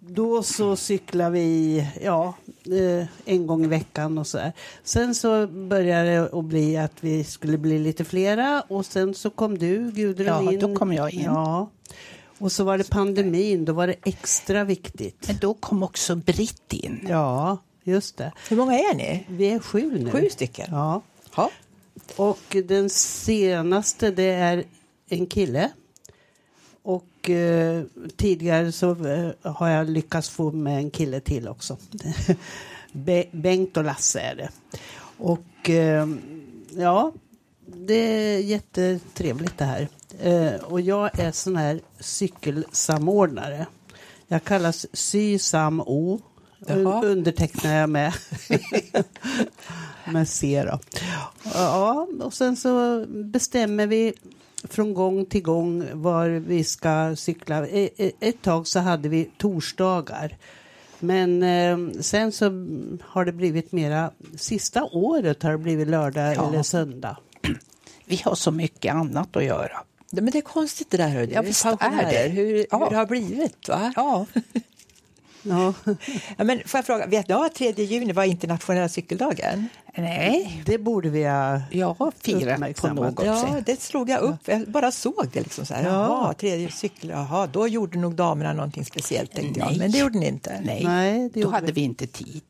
då så cyklar vi ja, en gång i veckan och så här. Sen så började det att bli att vi skulle bli lite flera och sen så kom du, Gudrun, ja, in. Ja, då kom jag in. Ja. Och så var det pandemin, då var det extra viktigt. Men då kom också Britt in. Ja, just det. Hur många är ni? Vi är sju nu. Sju stycken? Ja. Ja. Och den senaste, det är en kille. Och eh, tidigare så eh, har jag lyckats få med en kille till också. Be- Bengt och Lasse är det. Och eh, ja, det är jättetrevligt det här. Eh, och jag är sån här cykelsamordnare. Jag kallas Sy-Sam-O. Un- undertecknar jag med. med C då. Ja, och sen så bestämmer vi från gång till gång var vi ska cykla. Ett tag så hade vi torsdagar. Men eh, sen så har det blivit mera, sista året har det blivit lördag ja. eller söndag. Vi har så mycket annat att göra. Men det är konstigt det där. Hör du. Ja, visst är det. Hur, ja. hur det har blivit, va? Ja. Ja. Ja, men får jag fråga, vet du att tredje juni var internationella cykeldagen? Nej. Det borde vi ha ja, firat på något ja, sätt. Ja, det slog jag upp. Jag bara såg det liksom så här. Ja. Jaha, tredje cykel. Jaha, då gjorde nog damerna någonting speciellt, tänkte jag. Men det gjorde ni inte. Nej, Nej det då hade vi. vi inte tid.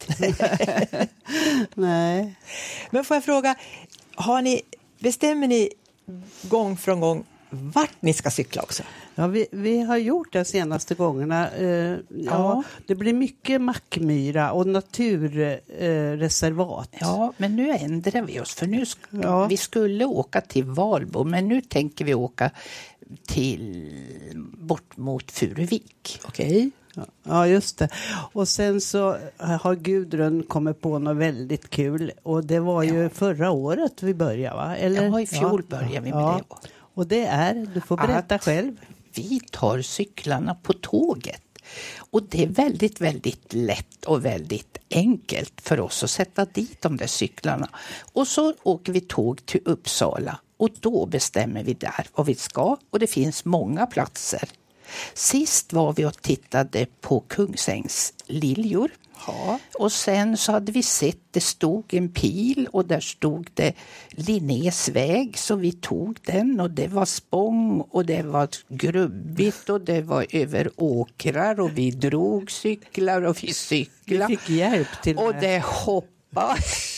Nej. Men får jag fråga, har ni, bestämmer ni gång från gång vart ni ska cykla också? Ja, vi, vi har gjort det senaste gångerna. Eh, ja, Ja. Det blir mycket Mackmyra och naturreservat. Eh, ja, men nu ändrar vi oss. För nu sk- Ja. vi skulle åka till Valbo, men nu tänker vi åka till bort mot Furuvik. Okej. Okay. Ja, just det. Och sen så har Gudrun kommit på något väldigt kul. Och det var ju ja. förra året vi började, va? Eller? Ja, i fjol ja. började vi med ja. det. Och det är, du får berätta att själv. Vi tar cyklarna på tåget. Och det är väldigt, väldigt lätt och väldigt enkelt för oss att sätta dit de där cyklarna. Och så åker vi tåg till Uppsala. Och då bestämmer vi där vad vi ska. Och det finns många platser. Sist var vi och tittade på Kungsängs liljor. Ja. Och sen så hade vi sett, det stod en pil och där stod det Linnés väg, så vi tog den och det var spång och det var grubbigt och det var över åkrar och vi drog cyklar och vi cyklade. Vi fick hjälp till och det hoppade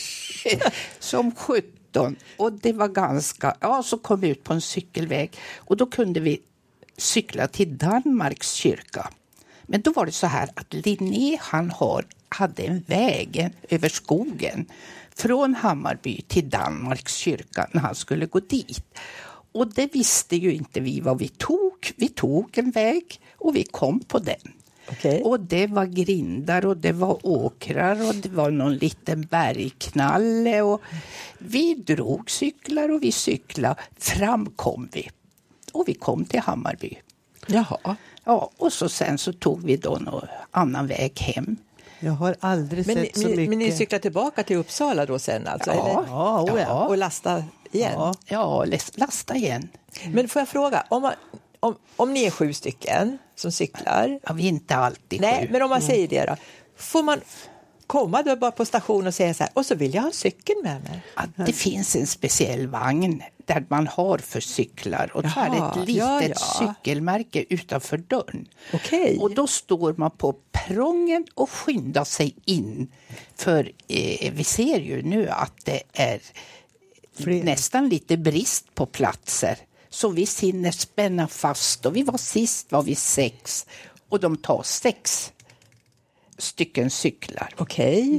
som sjutton och det var ganska, ja så kom vi ut på en cykelväg och då kunde vi cykla till Danmarks kyrka. Men då var det så här att Linné han har, hade en väg över skogen från Hammarby till Danmarks kyrka när han skulle gå dit. Och det visste ju inte vi vad vi tog. Vi tog en väg och vi kom på den. Okay. Och det var grindar och det var åkrar och det var någon liten bergknalle. Och vi drog cyklar och vi cyklade. Fram kom vi. Och vi kom till Hammarby. Jaha. Ja, och så sen så tog vi då någon annan väg hem. Jag har aldrig men, sett så mycket. Men ni cyklar tillbaka till Uppsala då sen alltså? Ja, eller? Ja, oh ja. ja. Och lasta igen? Ja, ja lasta igen. Mm. Men får jag fråga, om, man, om, om ni är sju stycken som cyklar? Ja, vi är inte alltid Nej, sju. men om man säger det då, får man komma då bara på station och säga så här, och så vill jag ha cykeln med mig? Ja, det finns en speciell vagn där man har för cyklar och så är det ett litet ja, ja. cykelmärke utanför dörren. Okay. Och då står man på perrongen och skyndar sig in. För eh, vi ser ju nu att det är Fler. nästan lite brist på platser. Så vi hinner spänna fast och vi var sist var vi sex och de tar sex stycken cyklar. Okej. Okay.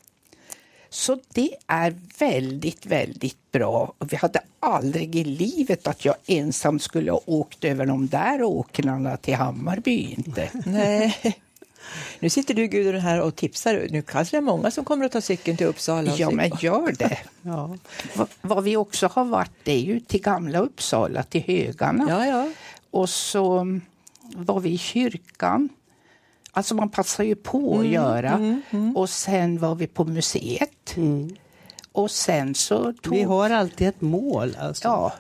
Så det är väldigt, väldigt bra. Och vi hade aldrig i livet att jag ensam skulle ha åkt över de där åkrarna till Hammarby, inte. Nej. Nu sitter du, Gudrun, här och tipsar. Nu kanske det är många som kommer att ta cykeln till Uppsala. Ja, men gör det. ja. vad, vad vi också har varit, det är ju till gamla Uppsala, till Högarna. Ja, ja. Och så var vi i kyrkan. Alltså man passar ju på mm, att göra. Mm, mm. Och sen var vi på museet. Mm. Och sen så tog... Vi har alltid ett mål. Alltså. Ja.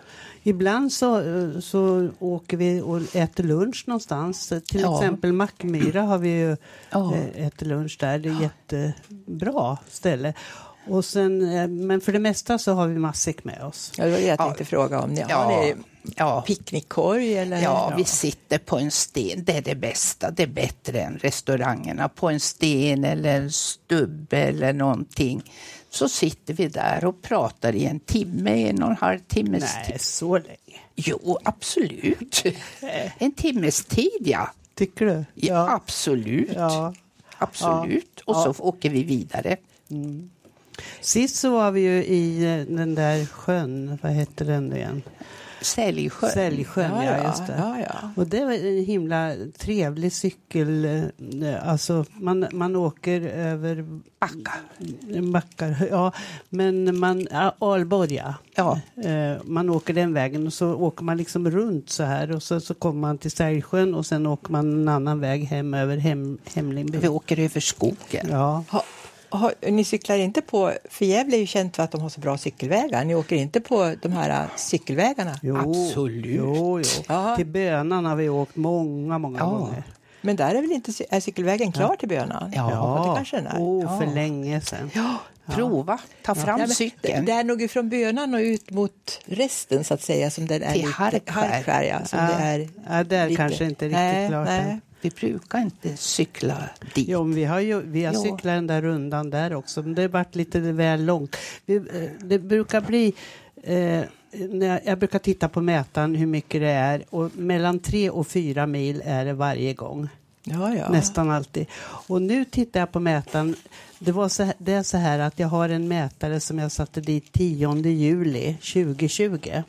Ibland så, så åker vi och äter lunch någonstans. Till Ja. exempel Mackmyra har vi ju Ja. eh, ätit lunch där. Det är jättebra ställe. Och sen, eh, men för det mesta så har vi matsäck med oss. Ja, det var det jag tänkte fråga om. Ni Ja. har ni picknickkorg eller? Ja, vi sitter på en sten. Det är det bästa. Det är bättre än restaurangerna. På en sten eller en stubbe eller någonting. Så sitter vi där och pratar i en timme, en och en halv timmes Nej, tid. så länge. Jo, absolut. En timmes tid, ja. Tycker du? Ja, absolut. Ja. Absolut. Ja. Och så Ja. åker vi vidare. Mm. Sist så var vi ju i eh, den där sjön, vad heter den nu igen? Säljsjön. Säljsjön, ja, Ja, ja, just det. ja, ja. Och det var en himla trevlig cykel. eh, Alltså man, man åker över backar. backar ja, men man, ja, Alborga. Ja. Eh, Man åker den vägen och så åker man liksom runt så här och så, så kommer man till Säljsjön och sen åker man en annan väg hem över hem, Hemlingby. Vi åker över skogen. Ja. Ha, ha, ni cyklar inte på, för Gävle är ju känt för att de har så bra cykelvägar. Ni åker inte på de här uh, cykelvägarna? Jo, Absolut. Jo, jo. Ja. Till Bönan har vi åkt många, många Ja. gånger. Men där är väl inte är cykelvägen klar till Bönan? Ja, det kanske den är. Oh, Ja. för länge sedan. Ja, prova. Ta fram Ja, men cykeln. Det, det är nog från Bönan och ut mot resten så att säga som den är Till lite- Harkskär. Harkskär, ja, som Ja. det är Ja, det är lite- kanske inte riktigt nej, klart nej. än. Vi brukar inte cykla dit. Jo, men vi har ju vi har Jo. cyklat den där rundan där också, men det har varit lite väl långt. Vi, eh, det brukar bli, eh, när jag, jag brukar titta på mätaren hur mycket det är och mellan tre och fyra mil är det varje gång. Ja, ja. Nästan alltid. Och nu tittar jag på mätaren. Det, var så, här- det är så här att jag har en mätare som jag satte dit tionde juli tjugohundratjugo.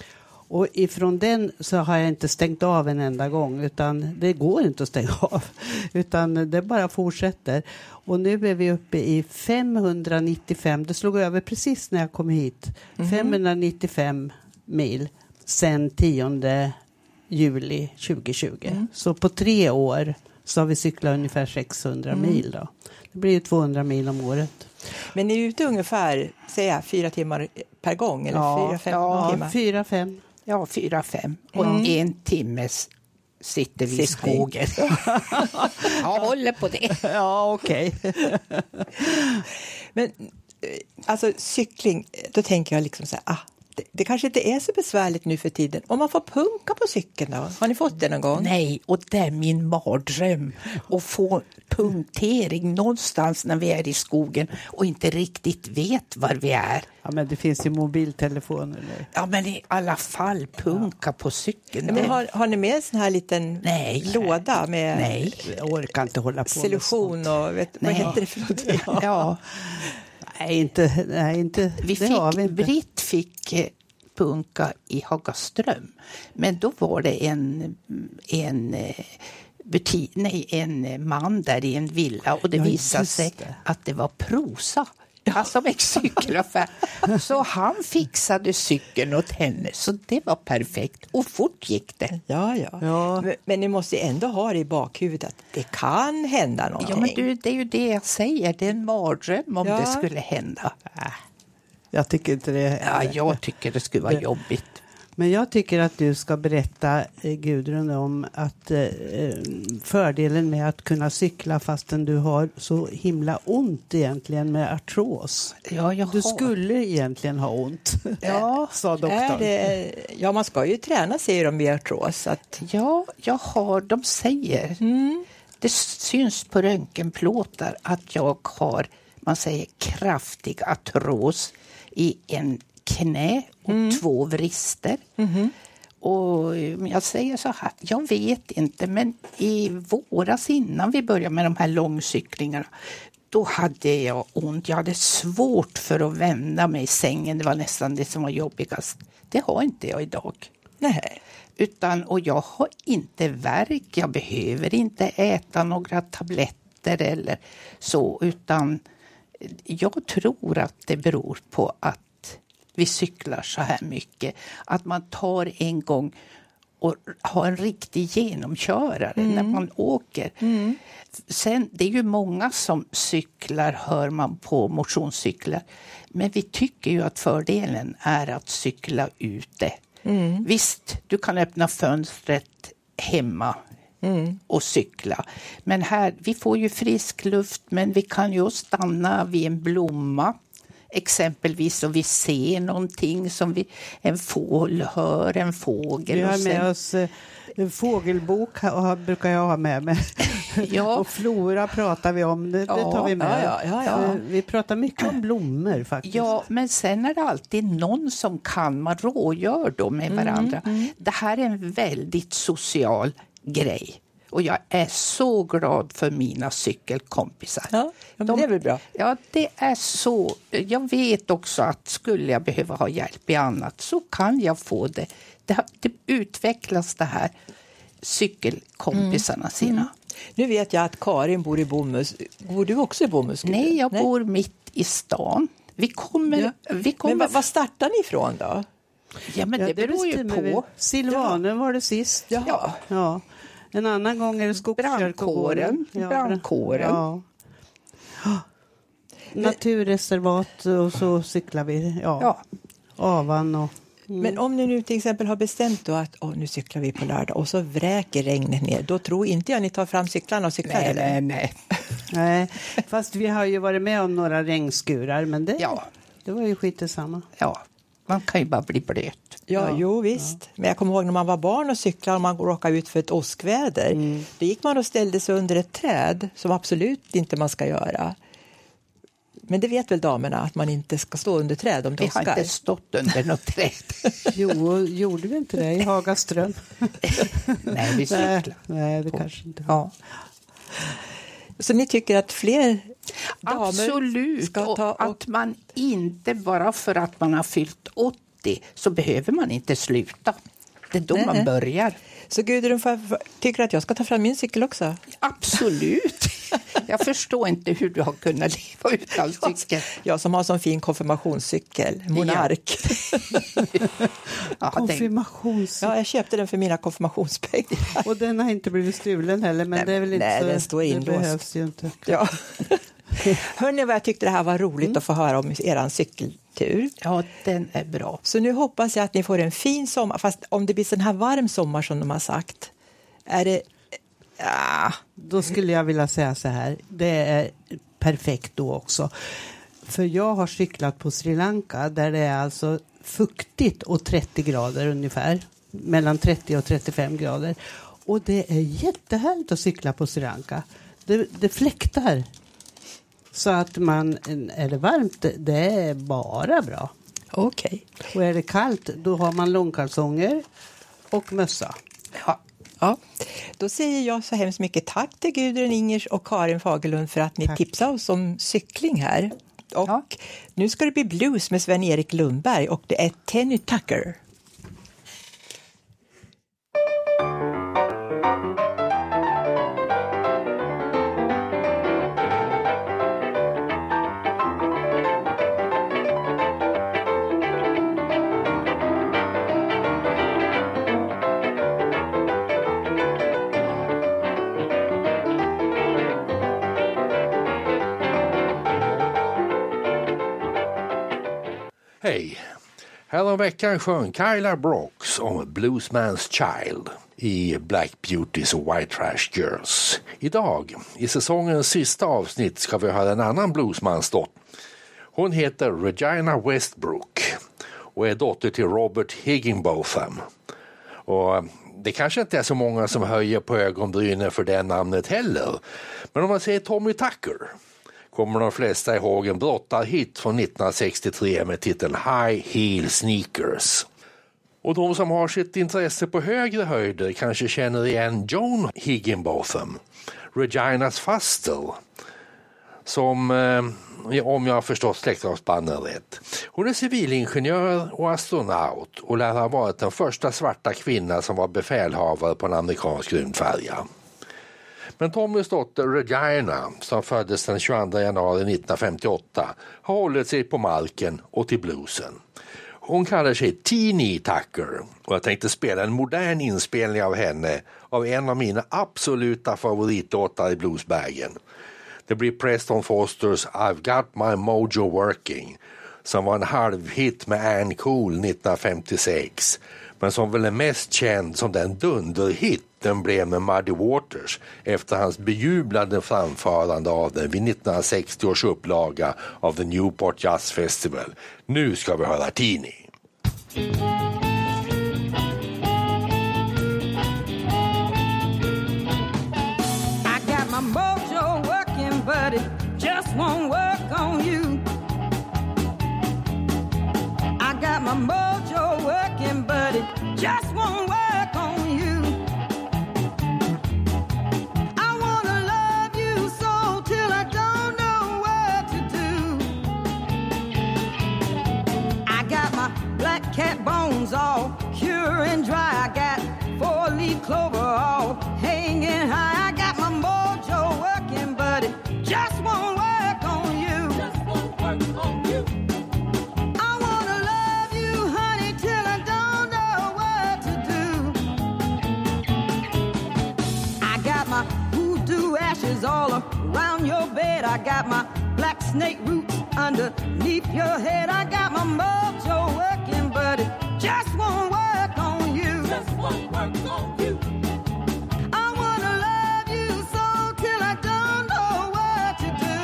Och ifrån den så har jag inte stängt av en enda gång, utan det går inte att stänga av, utan det bara fortsätter. Och nu är vi uppe i femhundranittiofem, det slog över precis när jag kom hit, Mhm. femhundranittiofem mil sen tionde juli tjugohundratjugo. Mm. Så på tre år så har vi cyklat ungefär sexhundra Mm. mil då. Det blir ju tvåhundra mil om året. Men ni är ute ungefär säga, fyra timmar per gång? Eller Ja, fyra, fem ja, timmar? fyra, fem. Ja, fyra, fem. Och Mm. en timmes sitter vi i Sitter vi. skogen. Jag håller på det. Ja, okej. Men eh, alltså cykling, då tänker jag liksom så här, ah, det, det kanske inte är så besvärligt nu för tiden. Om man får punka på cykeln då? Har ni fått det någon gång? Nej, och det är min mardröm att få punktering någonstans när vi är i skogen och inte riktigt vet var vi är. Ja, men det finns ju mobiltelefoner nu. Ja, men i alla fall punka på cykeln. Ja, men har, har ni med en sån här liten Nej. låda med Nej. Jag orkar inte hålla på med solution och vet, vad Nej. heter det för någonting? Ja, Nej, inte, nej, inte. vi det har vi fick, inte. Britt fick eh, punka i Hagaström. Men då var det en, en, eh, butik, nej, en man där i en villa och det Ja, visade just sig det. att det var Prosa. Alltså med cykelaffär. Så han fixade cykeln åt henne. Så det var perfekt. Och fort gick det. Ja, ja. Ja. Men, men ni måste ju ändå ha det i bakhuvudet att det kan hända någonting. Ja, men du, det är ju det jag säger. Det är en mardröm om Ja. det skulle hända. Jag tycker inte det. Ja, jag tycker det skulle vara jobbigt. Men jag tycker att du ska berätta, eh, Gudrun, om att eh, fördelen med att kunna cykla fastän du har så himla ont egentligen med artros. Ja, jag Du har. skulle egentligen ha ont, Ja, sa doktorn. Är det, ja, man ska ju träna, säger de vid artros. Att, Ja, jag har, de säger. Det syns på röntgenplåtar att jag har, man säger, kraftig artros i en knä och två vrister. Och jag säger så här, jag vet inte, men i våras innan vi började med de här långcyklingarna, då hade jag ont. Jag hade svårt för att vända mig i sängen. Det var nästan det som var jobbigast. Det har inte jag idag. nej. Utan, och jag har inte värk, jag behöver inte äta några tabletter eller så, utan jag tror att det beror på att vi cyklar så här mycket. Att man tar en gång och har en riktig genomkörare Mm. när man åker. Sen, det är ju många som cyklar, hör man på motionscyklar. Men vi tycker ju att fördelen är att cykla ute. Mm. Visst, du kan öppna fönstret hemma mm. och cykla. Men här, vi får ju frisk luft, men vi kan ju stanna vid en blomma. Exempelvis om vi ser någonting som vi, en fågel hör, en fågel. Vi har och sen, med oss en fågelbok och brukar jag ha med mig. Ja. Och flora pratar vi om, det, ja, det tar vi med. Ja, ja, ja, ja. Vi pratar mycket om blommor faktiskt. Ja, men sen är det alltid någon som kan, man rågör då med varandra. Mm, mm. Det här är en väldigt social grej. Och jag är så glad för mina cykelkompisar. Ja, men De, det är väl bra. Ja, det är så. Jag vet också att skulle jag behöva ha hjälp i annat så kan jag få det. Det, det utvecklas det här cykelkompisarna mm. sina. Mm. Nu vet jag att Karin bor i Bomhus. Bor du också i Bomhus? Nej, jag Nej. bor mitt i stan. Vi kommer... Ja. Vi kommer... Men vad startar ni ifrån då? Ja, men det, ja, det beror ju på. Silvanen ja. var det sist. Ja. ja. ja. En annan gång är det Skogskyrkogården. Ja, brandkåren. Ja. Ja. Naturreservat och så cyklar vi. Ja. ja. Avan och... Mm. Men om ni nu till exempel har bestämt då att oh, nu cyklar vi på lördag och så vräker regnet ner, då tror inte jag ni tar fram cyklarna och cyklar. Nej, eller? nej, nej. nej. Fast vi har ju varit med om några regnskurar, men det, ja. det var ju skit detsamma. Ja, man kan ju bara bli blöt. Ja, ja, jo visst. Ja. Men jag kommer ihåg när man var barn och cyklade och man råkade ut för ett åskväder. Mm. Då gick man och ställde sig under ett träd som absolut inte man ska göra. Men det vet väl damerna att man inte ska stå under träd om det åskar? Vi har inte stått under något träd. Jo, gjorde vi inte det i Hagaström? Nej, vi cyklade. Nej, det kanske inte. Ja. Så ni tycker att fler damer Absolut, ska ta... Och att man inte bara för att man har fyllt åttio så behöver man inte sluta. Det är då Nej. man börjar. Så Gudrun, tycker att jag ska ta fram min cykel också? Absolut. Jag förstår inte hur du har kunnat leva utan cykel. Jag som har sån fin konfirmationscykel, Monark. Ja. Konfirmationscykel. Ja, jag köpte den för mina konfirmationspengar. Och den har inte blivit stulen heller, men nej, det är väl inte nej, så, den står inlåst. Det behövs ju inte. Ja. Hörrni, vad jag tyckte det här var roligt mm. att få höra om er cykeltur. Ja, den är bra. Så nu hoppas jag att ni får en fin sommar, fast om det blir sån här varm sommar som de har sagt, är det... Ja, då skulle jag vilja säga så här. Det är perfekt då också. För jag har cyklat på Sri Lanka där det är alltså fuktigt och trettio grader ungefär. Mellan trettio och trettiofem grader. Och det är jättehärligt att cykla på Sri Lanka. Det, det fläktar. Så att man, är det varmt, det är bara bra. Okej. Okay. Och är det kallt, då har man långkalsonger och mössa. Ja. Ja, då säger jag så hemskt mycket tack till Gudrun Ingers och Karin Fagerlund för att ni tack. tipsade oss om cykling här. Och ja. nu ska det bli blues med Sven-Erik Lundberg och det är Tenny Tucker. Hej! Häromveckan sjöng Kyla Brooks om Bluesman's Child i Black Beauties och White Trash Girls. Idag, i säsongens sista avsnitt, ska vi höra en annan bluesmansdotter. Hon heter Regina Westbrook och är dotter till Robert Higginbotham. Och det kanske inte är så många som höjer på ögonbrynen för det namnet heller. Men om man säger Tommy Tucker kommer de flesta ihåg en brottarhit från nittonhundrasextiotre med titeln High Heel Sneakers. Och de som har sitt intresse på högre höjder kanske känner igen Joan Higginbotham, Reginas faster, som, eh, om jag har förstått släktskapsbanden rätt. Hon är civilingenjör och astronaut och lär ha varit den första svarta kvinna som var befälhavare på en amerikansk rymdfärja. Men Tommys dotter Regina, som föddes den tjugoandra januari nittonhundrafemtioåtta, har hållit sig på marken och till bluesen. Hon kallar sig Teeny Tucker och jag tänkte spela en modern inspelning av henne av en av mina absoluta favoritlåtar i bluesbagen. Det blir Preston Fosters I've Got My Mojo Working, som var en halvhit med Ann Cool nittonhundrafemtiosex, men men som väl är mest känd som den dunderhit den blev med Muddy Waters efter hans bejublade framförande av den vid nittonhundrasextio års upplaga av The Newport Jazz Festival. Nu ska vi höra Teeny. I got my mojo working, but it just won't work on you. I got my mojo working, but it just won't work on you. I wanna love you so till I don't know what to do. I got my black cat bones all pure and dry. I got four-leaf clover all hanging high. I got my mojo working, but it just won't work on you. Just won't work on you. I wanna love you, honey, till I don't know what to do. I got my voodoo ashes all around your bed. I got my black snake roots underneath your head. I got my mojo working, but it just won't work on you. Just won't work on you. I wanna love you so till I don't know what to do.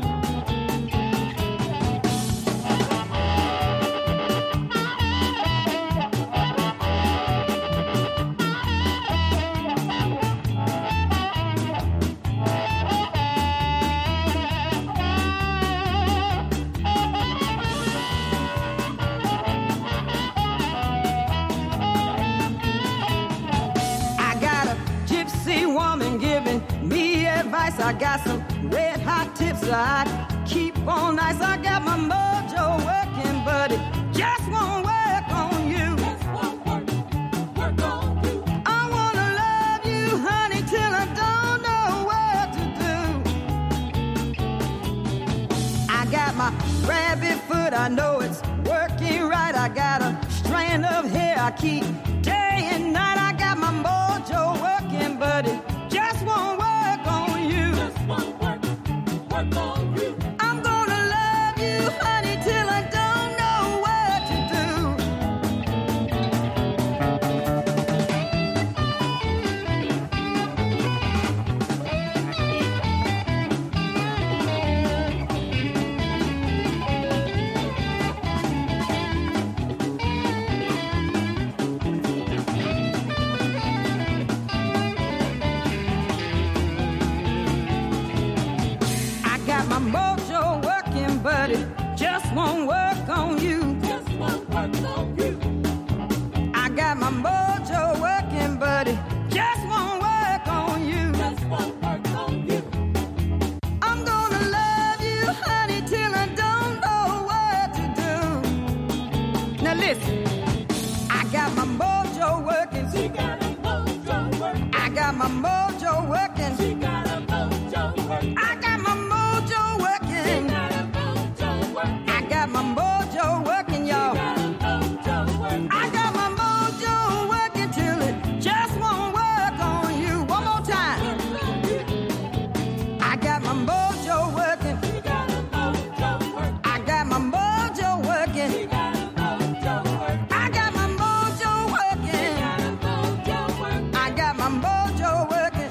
Woman giving me advice. I got some red hot tips I keep on ice. I got my mojo working, but it just won't work on you. Just won't work, work on you. I wanna love you, honey, till I don't know what to do. I got my rabbit foot, I know it's working right. I got a strand of hair I keep day and night. I got my mojo working, but it just won't work on you. Just won't work, work on you. I'm gonna love you, honey, till I don't know what to do. My mojo working, but it just won't work on you. Just won't work on you. I got my mojo working, but it just won't work on you. Just won't work on you. I'm gonna love you, honey, till I don't know what to do. Now listen, I got my mojo working. She got a mojo working. I got my mojo working. She got a mojo working. I got my mojo working. I got my mojo working, y'all. I got my mojo working till it just won't work on you. One more time. I got my mojo working. I got my mojo working. I got my mojo working. I got my mojo working.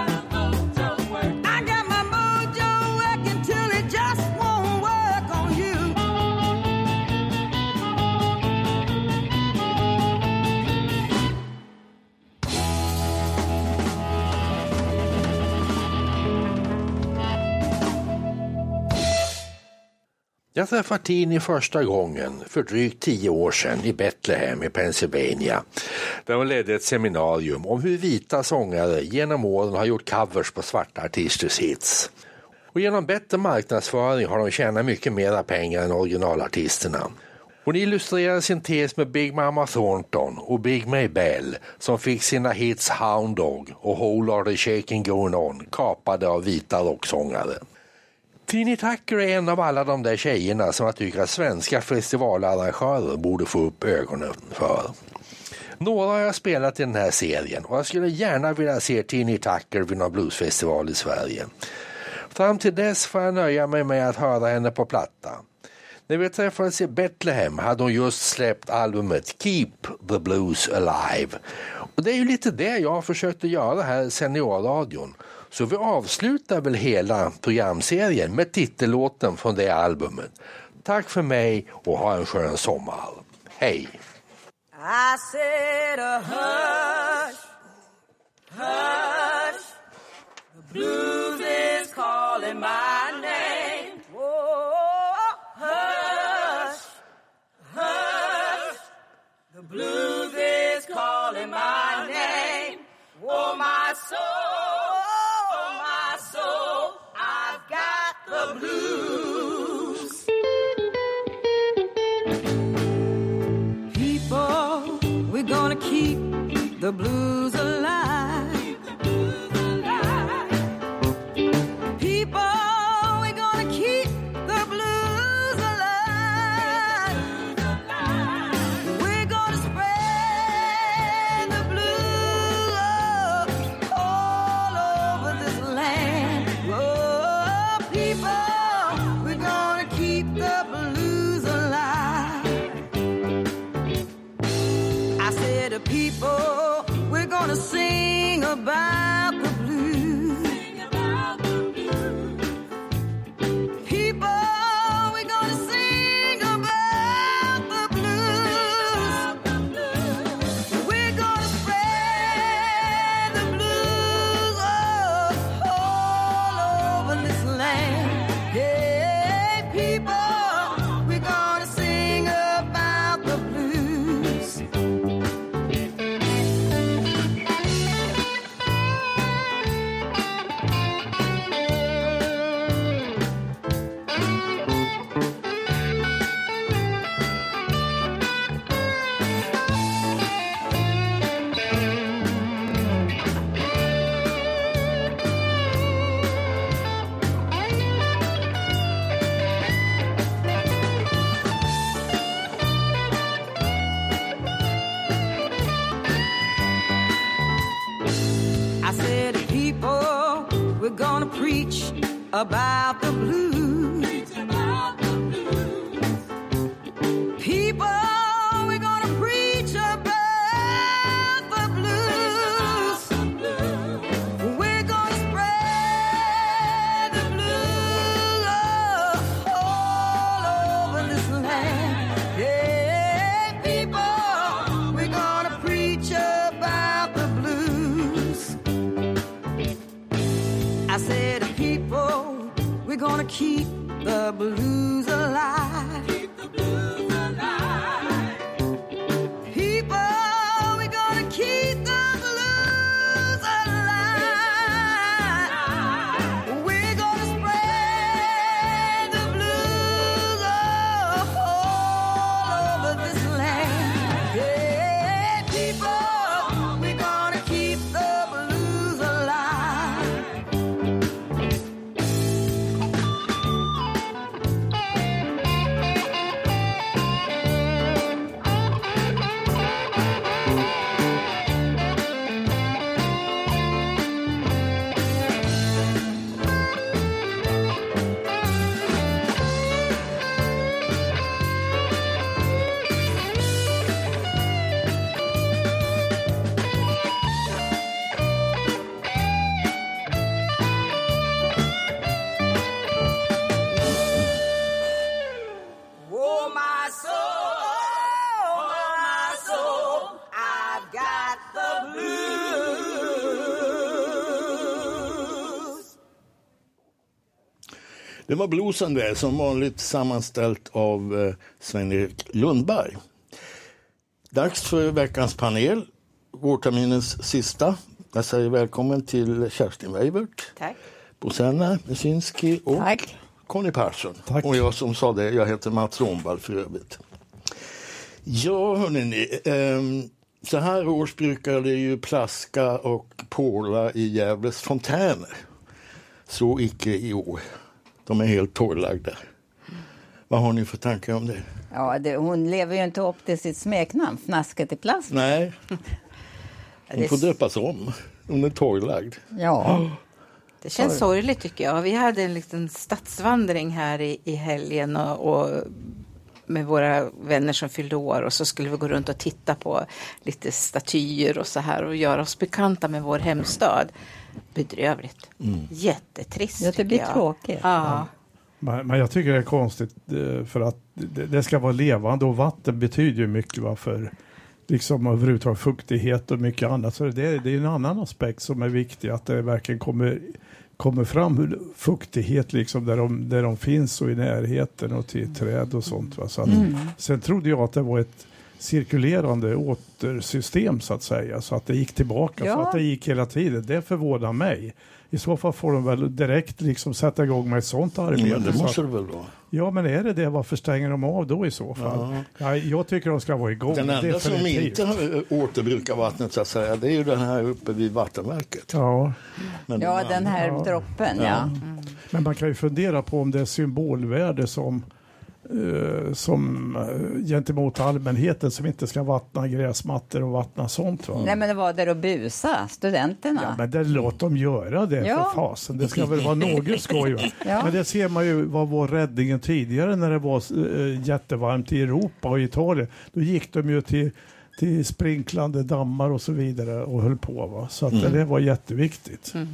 I got my mojo working till it just won't work on you. Jag träffade Teeny första gången för drygt tio år sedan i Bethlehem i Pennsylvania, där hon ledde ett seminarium om hur vita sångare genom åren har gjort covers på svarta artisters hits. Och genom bättre marknadsföring har de tjänat mycket mera pengar än originalartisterna. Hon illustrerade sin tes med Big Mama Thornton och Big Maybelle, som fick sina hits Hound Dog och Whole Lotta Shaking Going On kapade av vita rocksångare. Teeny Tucker är en av alla de där tjejerna som jag tycker att svenska festivalarrangörer borde få upp ögonen för. Några har jag spelat i den här serien och jag skulle gärna vilja se Teeny Tucker vid någon bluesfestival i Sverige. Fram till dess får jag nöja mig med att höra henne på platta. När vi träffades i Bethlehem hade hon just släppt albumet Keep the Blues Alive. Och det är ju lite det jag har försökt att göra här i Seniorradion. Så vi avslutar väl hela programserien med titellåten från det albumet. Tack för mig och ha en skön sommar. Hej! I said a hush, hush, the blues is calling my name. Oh, hush, hush, the blues is calling my name. Oh, my soul, oh, my soul, I've got the blues. People, we're gonna keep the blues alive. People, we're gonna keep the blues alive. We're gonna spread the blues all over this land. Oh, people, we're gonna keep the blues alive. I said to people, we're gonna sing about the blues. People, we're gonna sing about the blues. We're gonna spread the blues all, all over this land. Yeah, people, we're gonna sing about the blues. I said, people, we're gonna preach about the blues. People, we're gonna preach about the blues. We're gonna spread the blues all over this land. Yeah, people, we're gonna preach about the blues. I said to people, we're gonna keep the blues alive. Keep the blues alive. People, we're gonna keep the blues alive. We're gonna spread the blues all over this land. Yeah, people, we're gonna keep the blues alive. Oh, my soul, oh, my soul, I've got the blues. Det var bluesen där, som vanligt sammanställt av eh, Sven-Erik Lundberg. Dags för veckans panel, vårterminens sista. Jag säger välkommen till Kerstin Weivert, Tack. Bosenna Mesinski och Tack. Conny Persson. Tack. Och jag som sa det, jag heter Mats Romvall för övrigt. Ja, hörni, eh, så här års brukar det ju plaska och påla i Gävles fontäner. Så icke i år. De är helt torrlagda. Vad har ni för tankar om det? Ja, det, hon lever ju inte upp till sitt smeknamn, Fnasket i plast. Nej, hon får döpas om. Hon är torrlagd. Ja, Det känns sorgligt tycker jag. Vi hade en liten stadsvandring här i, i helgen och, och med våra vänner som fyllde år och så skulle vi gå runt och titta på lite statyer och så här och göra oss bekanta med vår hemstad. Bedrövligt. Mm. Jättetrist. Ja, det blir tråkigt. Ja. Men, men jag tycker det är konstigt för att det, det ska vara levande och vatten betyder ju mycket va, för liksom överhuvudtaget fuktighet och mycket annat. Så det, det är en annan aspekt som är viktig, att det verkligen kommer, kommer fram fuktighet liksom där de, där de finns och i närheten och till träd och sånt. Va? Så att, mm. Sen trodde jag att det var ett cirkulerande återsystem så att säga, så att det gick tillbaka, ja. Så att det gick hela tiden. Det förvånar mig. I så fall får de väl direkt liksom sätta igång med ett sånt arbete. Ja, det måste det väl vara. Ja, men är det det? Varför stänger de av då i så fall? Ja. Ja, jag tycker de ska vara igång. Den enda definitivt. som inte återbrukar vattnet så att säga, det är ju den här uppe vid vattenverket. Ja, men ja den, den här ja. droppen, ja. ja. Mm. Men man kan ju fundera på om det är symbolvärde som Uh, som uh, gentemot allmänheten som inte ska vattna gräsmattor och vattna sånt. Va? Nej, men det var där att busa, studenterna. Ja, men det låt dem göra det ja. för fasen. Det ska väl vara något skoj. Ja. Men det ser man ju var vår räddningen tidigare när det var uh, jättevarmt i Europa och i Italien. Då gick de ju till, till sprinklande dammar och så vidare och höll på. Va? Så att mm. det var jätteviktigt. Mm.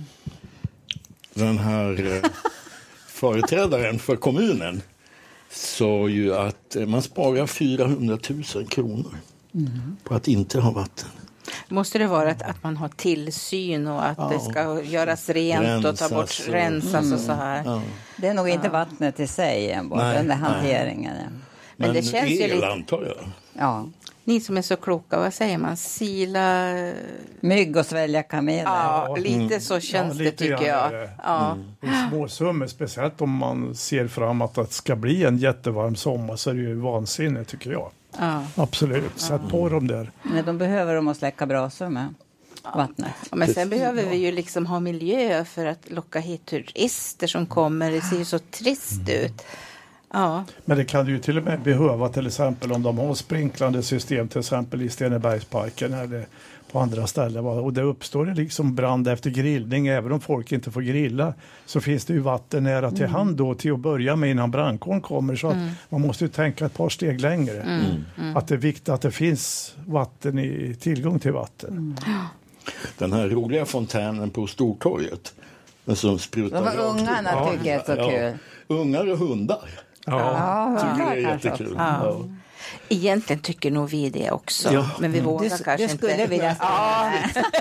Den här uh, företrädaren för kommunen sa ju att man sparar fyrahundratusen kronor mm. på att inte ha vatten. Måste det vara att, att man har tillsyn och att ja. det ska göras rent rensas och ta bort, och, rensas mm. och så här? Ja. Det är nog inte ja. vattnet i sig enbart, nej, den där hanteringen. Nej. Men, Men det känns ju lite... antar jag. Ja. Ni som är så kloka, vad säger man? Sila... Mygg och svälja kameler. Ja, lite mm. så känns ja, lite det tycker jag. Det. Ja. Mm. Små summor, speciellt om man ser fram att det ska bli en jättevarm sommar så är det ju vansinne tycker jag. Ja. Absolut, sätt ja. på dem där. Nej, de behöver de att släcka brasor med vattnet. Ja, men sen behöver vi ju liksom ha miljö för att locka hit turister som kommer. Det ser ju så trist ut. Ja. Men det kan ju till och med behöva till exempel om de har sprinklande system till exempel i Stenebergsparken eller på andra ställen och det uppstår det liksom brand efter grillning även om folk inte får grilla så finns det ju vatten nära till mm. hand då till att börja med innan brandkåren kommer så att mm. man måste ju tänka ett par steg längre mm. Mm. att det är viktigt att det finns vatten i tillgång till vatten. Mm. Den här roliga fontänen på Stortorget som sprutar de ungarna ja. tycker är så ja. kul. Ungar och hundar. Ja, ja, tycker det är jättekul. Ja. Ja. Egentligen tycker nog vi det också. Ja. Men vi vågar du, kanske du skulle inte. Vilja ja.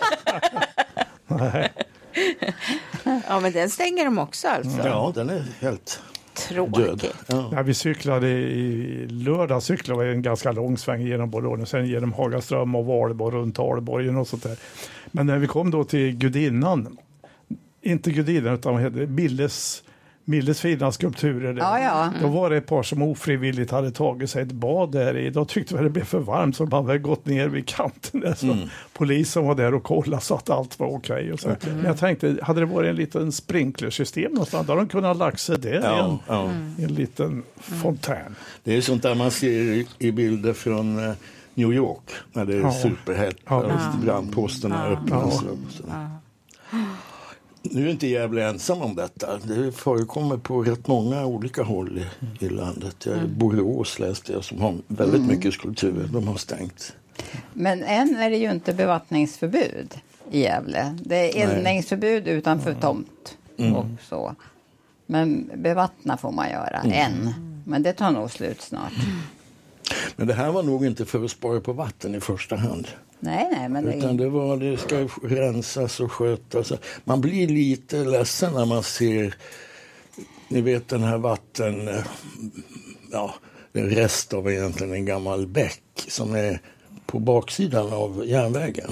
ja, men den stänger de också alltså. Ja, den är helt tråkig. Död. Ja. Ja, vi cyklade i lördag cyklade vi en ganska lång sväng genom Borlån och sen genom Hagaström och Valborg runt Alborg och sånt där. Men när vi kom då till Gudinnan, inte Gudinnan utan vad heter det, Milles Milles fina skulpturer där. Ja, ja. Då var det ett par som ofrivilligt hade tagit sig ett bad där i. De tyckte att det blev för varmt så de hade gått ner vid kanten där. Så mm. polisen var där och kollade så att allt var okej. Okay mm. Men jag tänkte, hade det varit en liten sprinklersystem någonstans, då hade de kunnat lagt sig där ja, i en, ja. en liten fontän. Det är sånt där man ser i, i bilder från eh, New York när det är ja. superhett ja. och brandposterna ja. öppnas. Ja. Ja. Nu är inte Gävle ensam om detta. Det förekommer på rätt många olika håll i, i landet. Jag mm. Borås läste jag som har väldigt mm. mycket skulpturer. De har stängt. Men än är det ju inte bevattningsförbud i Gävle. Det är eldningsförbud utanför mm. tomt mm. och så. Men bevattna får man göra mm. än. Men det tar nog slut snart. Men det här var nog inte för att spara på vatten i första hand. Nej, nej, men det... Utan det var, det ska rensas och skötas. Man blir lite ledsen när man ser, ni vet den här vatten, ja, en rest av egentligen en gammal bäck som är på baksidan av järnvägen.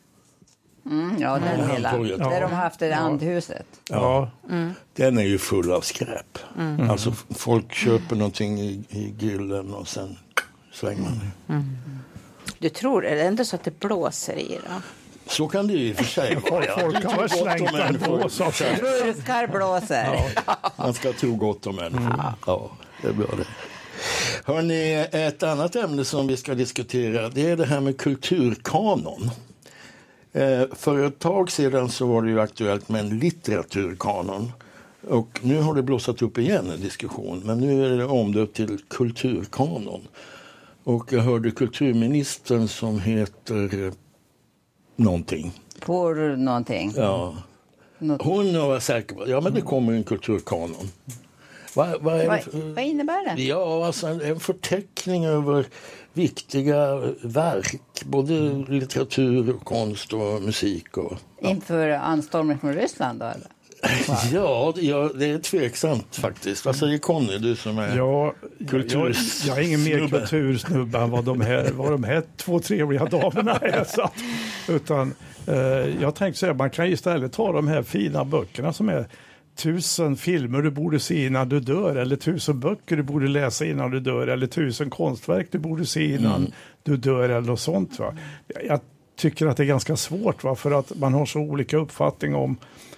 Mm, ja, den mm. hela. Ja. Där de har haft det ja. andhuset. Ja, mm. den är ju full av skräp. Mm. Alltså folk köper någonting i, i grillen och sen slänger man det. Mm. Du tror, är det ändå så att det blåser i då? Så kan det ju i och för sig. Folk har väl slängt en blåsa. Burskar blåser. Ja, man ska tro gott om människor. Mm. Ja, det är bra det. Hörrni, ett annat ämne som vi ska diskutera, det är det här med kulturkanon. Eh, för ett tag sedan så var det ju aktuellt med en litteraturkanon. Och nu har det blossat upp igen en diskussion, men nu är det omdöpt till kulturkanon. Och jag hörde kulturministern som heter eh, någonting. Får någonting? Ja. Hon var säker på, ja men det kommer en kulturkanon. Va, va är vad, det, vad innebär det? Ja, alltså en, en förteckning över viktiga verk, både litteratur, och konst och musik. Och, ja. Inför anstormningen från Ryssland då eller? Ja, ja, det är tveksamt faktiskt. Vad säger Conny, du som är ja, kultur... Jag, jag är ingen mer kultursnubbe än vad de här, vad de här två trevliga damerna är. Så att, utan eh, jag tänkte säga, man kan istället ta de här fina böckerna som är tusen filmer du borde se innan du dör, eller tusen böcker du borde läsa innan du dör, eller tusen konstverk du borde se innan mm. du dör eller något sånt. Va? Jag tycker att det är ganska svårt, va? För att man har så olika uppfattning om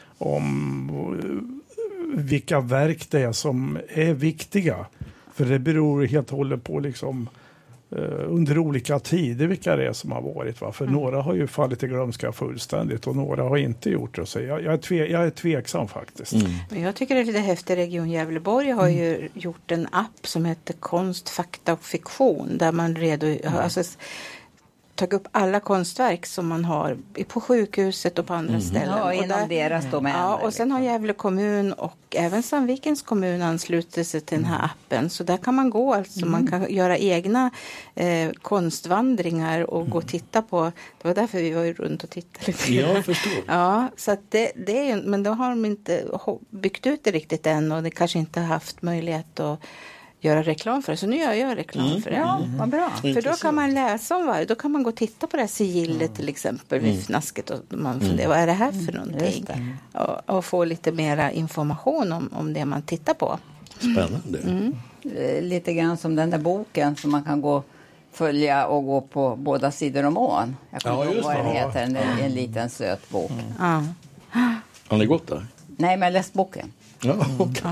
om vilka verk det är som är viktiga. För det beror helt och hållet på liksom, eh, under olika tider vilka det är som har varit. Va? För mm. några har ju fallit i glömska fullständigt och några har inte gjort det. Så jag, jag, är, tve, jag är tveksam faktiskt. Mm. Men jag tycker det är lite häftigt. Region Gävleborg har mm. ju gjort en app som heter Konst, fakta och fiktion. Där man redo, mm. alltså, tagit upp alla konstverk som man har på sjukhuset och på andra mm. ställen. Ja, inom och där, deras domän. Ja, och sen har Gävle kommun och även Sandvikens kommun anslutit sig till den här appen. Så där kan man gå, alltså mm. man kan göra egna eh, konstvandringar och mm. gå och titta på. Det var därför vi var ju runt och tittade lite. Ja, jag förstår. Ja, så att det, det är ju, men då har de inte byggt ut det riktigt än och det kanske inte har haft möjlighet att göra reklam för det. Så nu gör jag reklam mm. för det. Ja, vad bra. För då kan man läsa om varje. Då kan man gå och titta på det här sigillet mm. till exempel vid fnasket och man funderar, mm. vad är det här för någonting? Mm. Och, och få lite mera information om, om det man tittar på. Spännande. Mm. Lite grann som den där boken som man kan gå följa och gå på båda sidor om ån. Jag kommer ja, ihåg vad den heter. En, en liten söt bok. Mm. Ja. Har ni gått där? Nej, men jag läst boken. Ja, okej. Okay.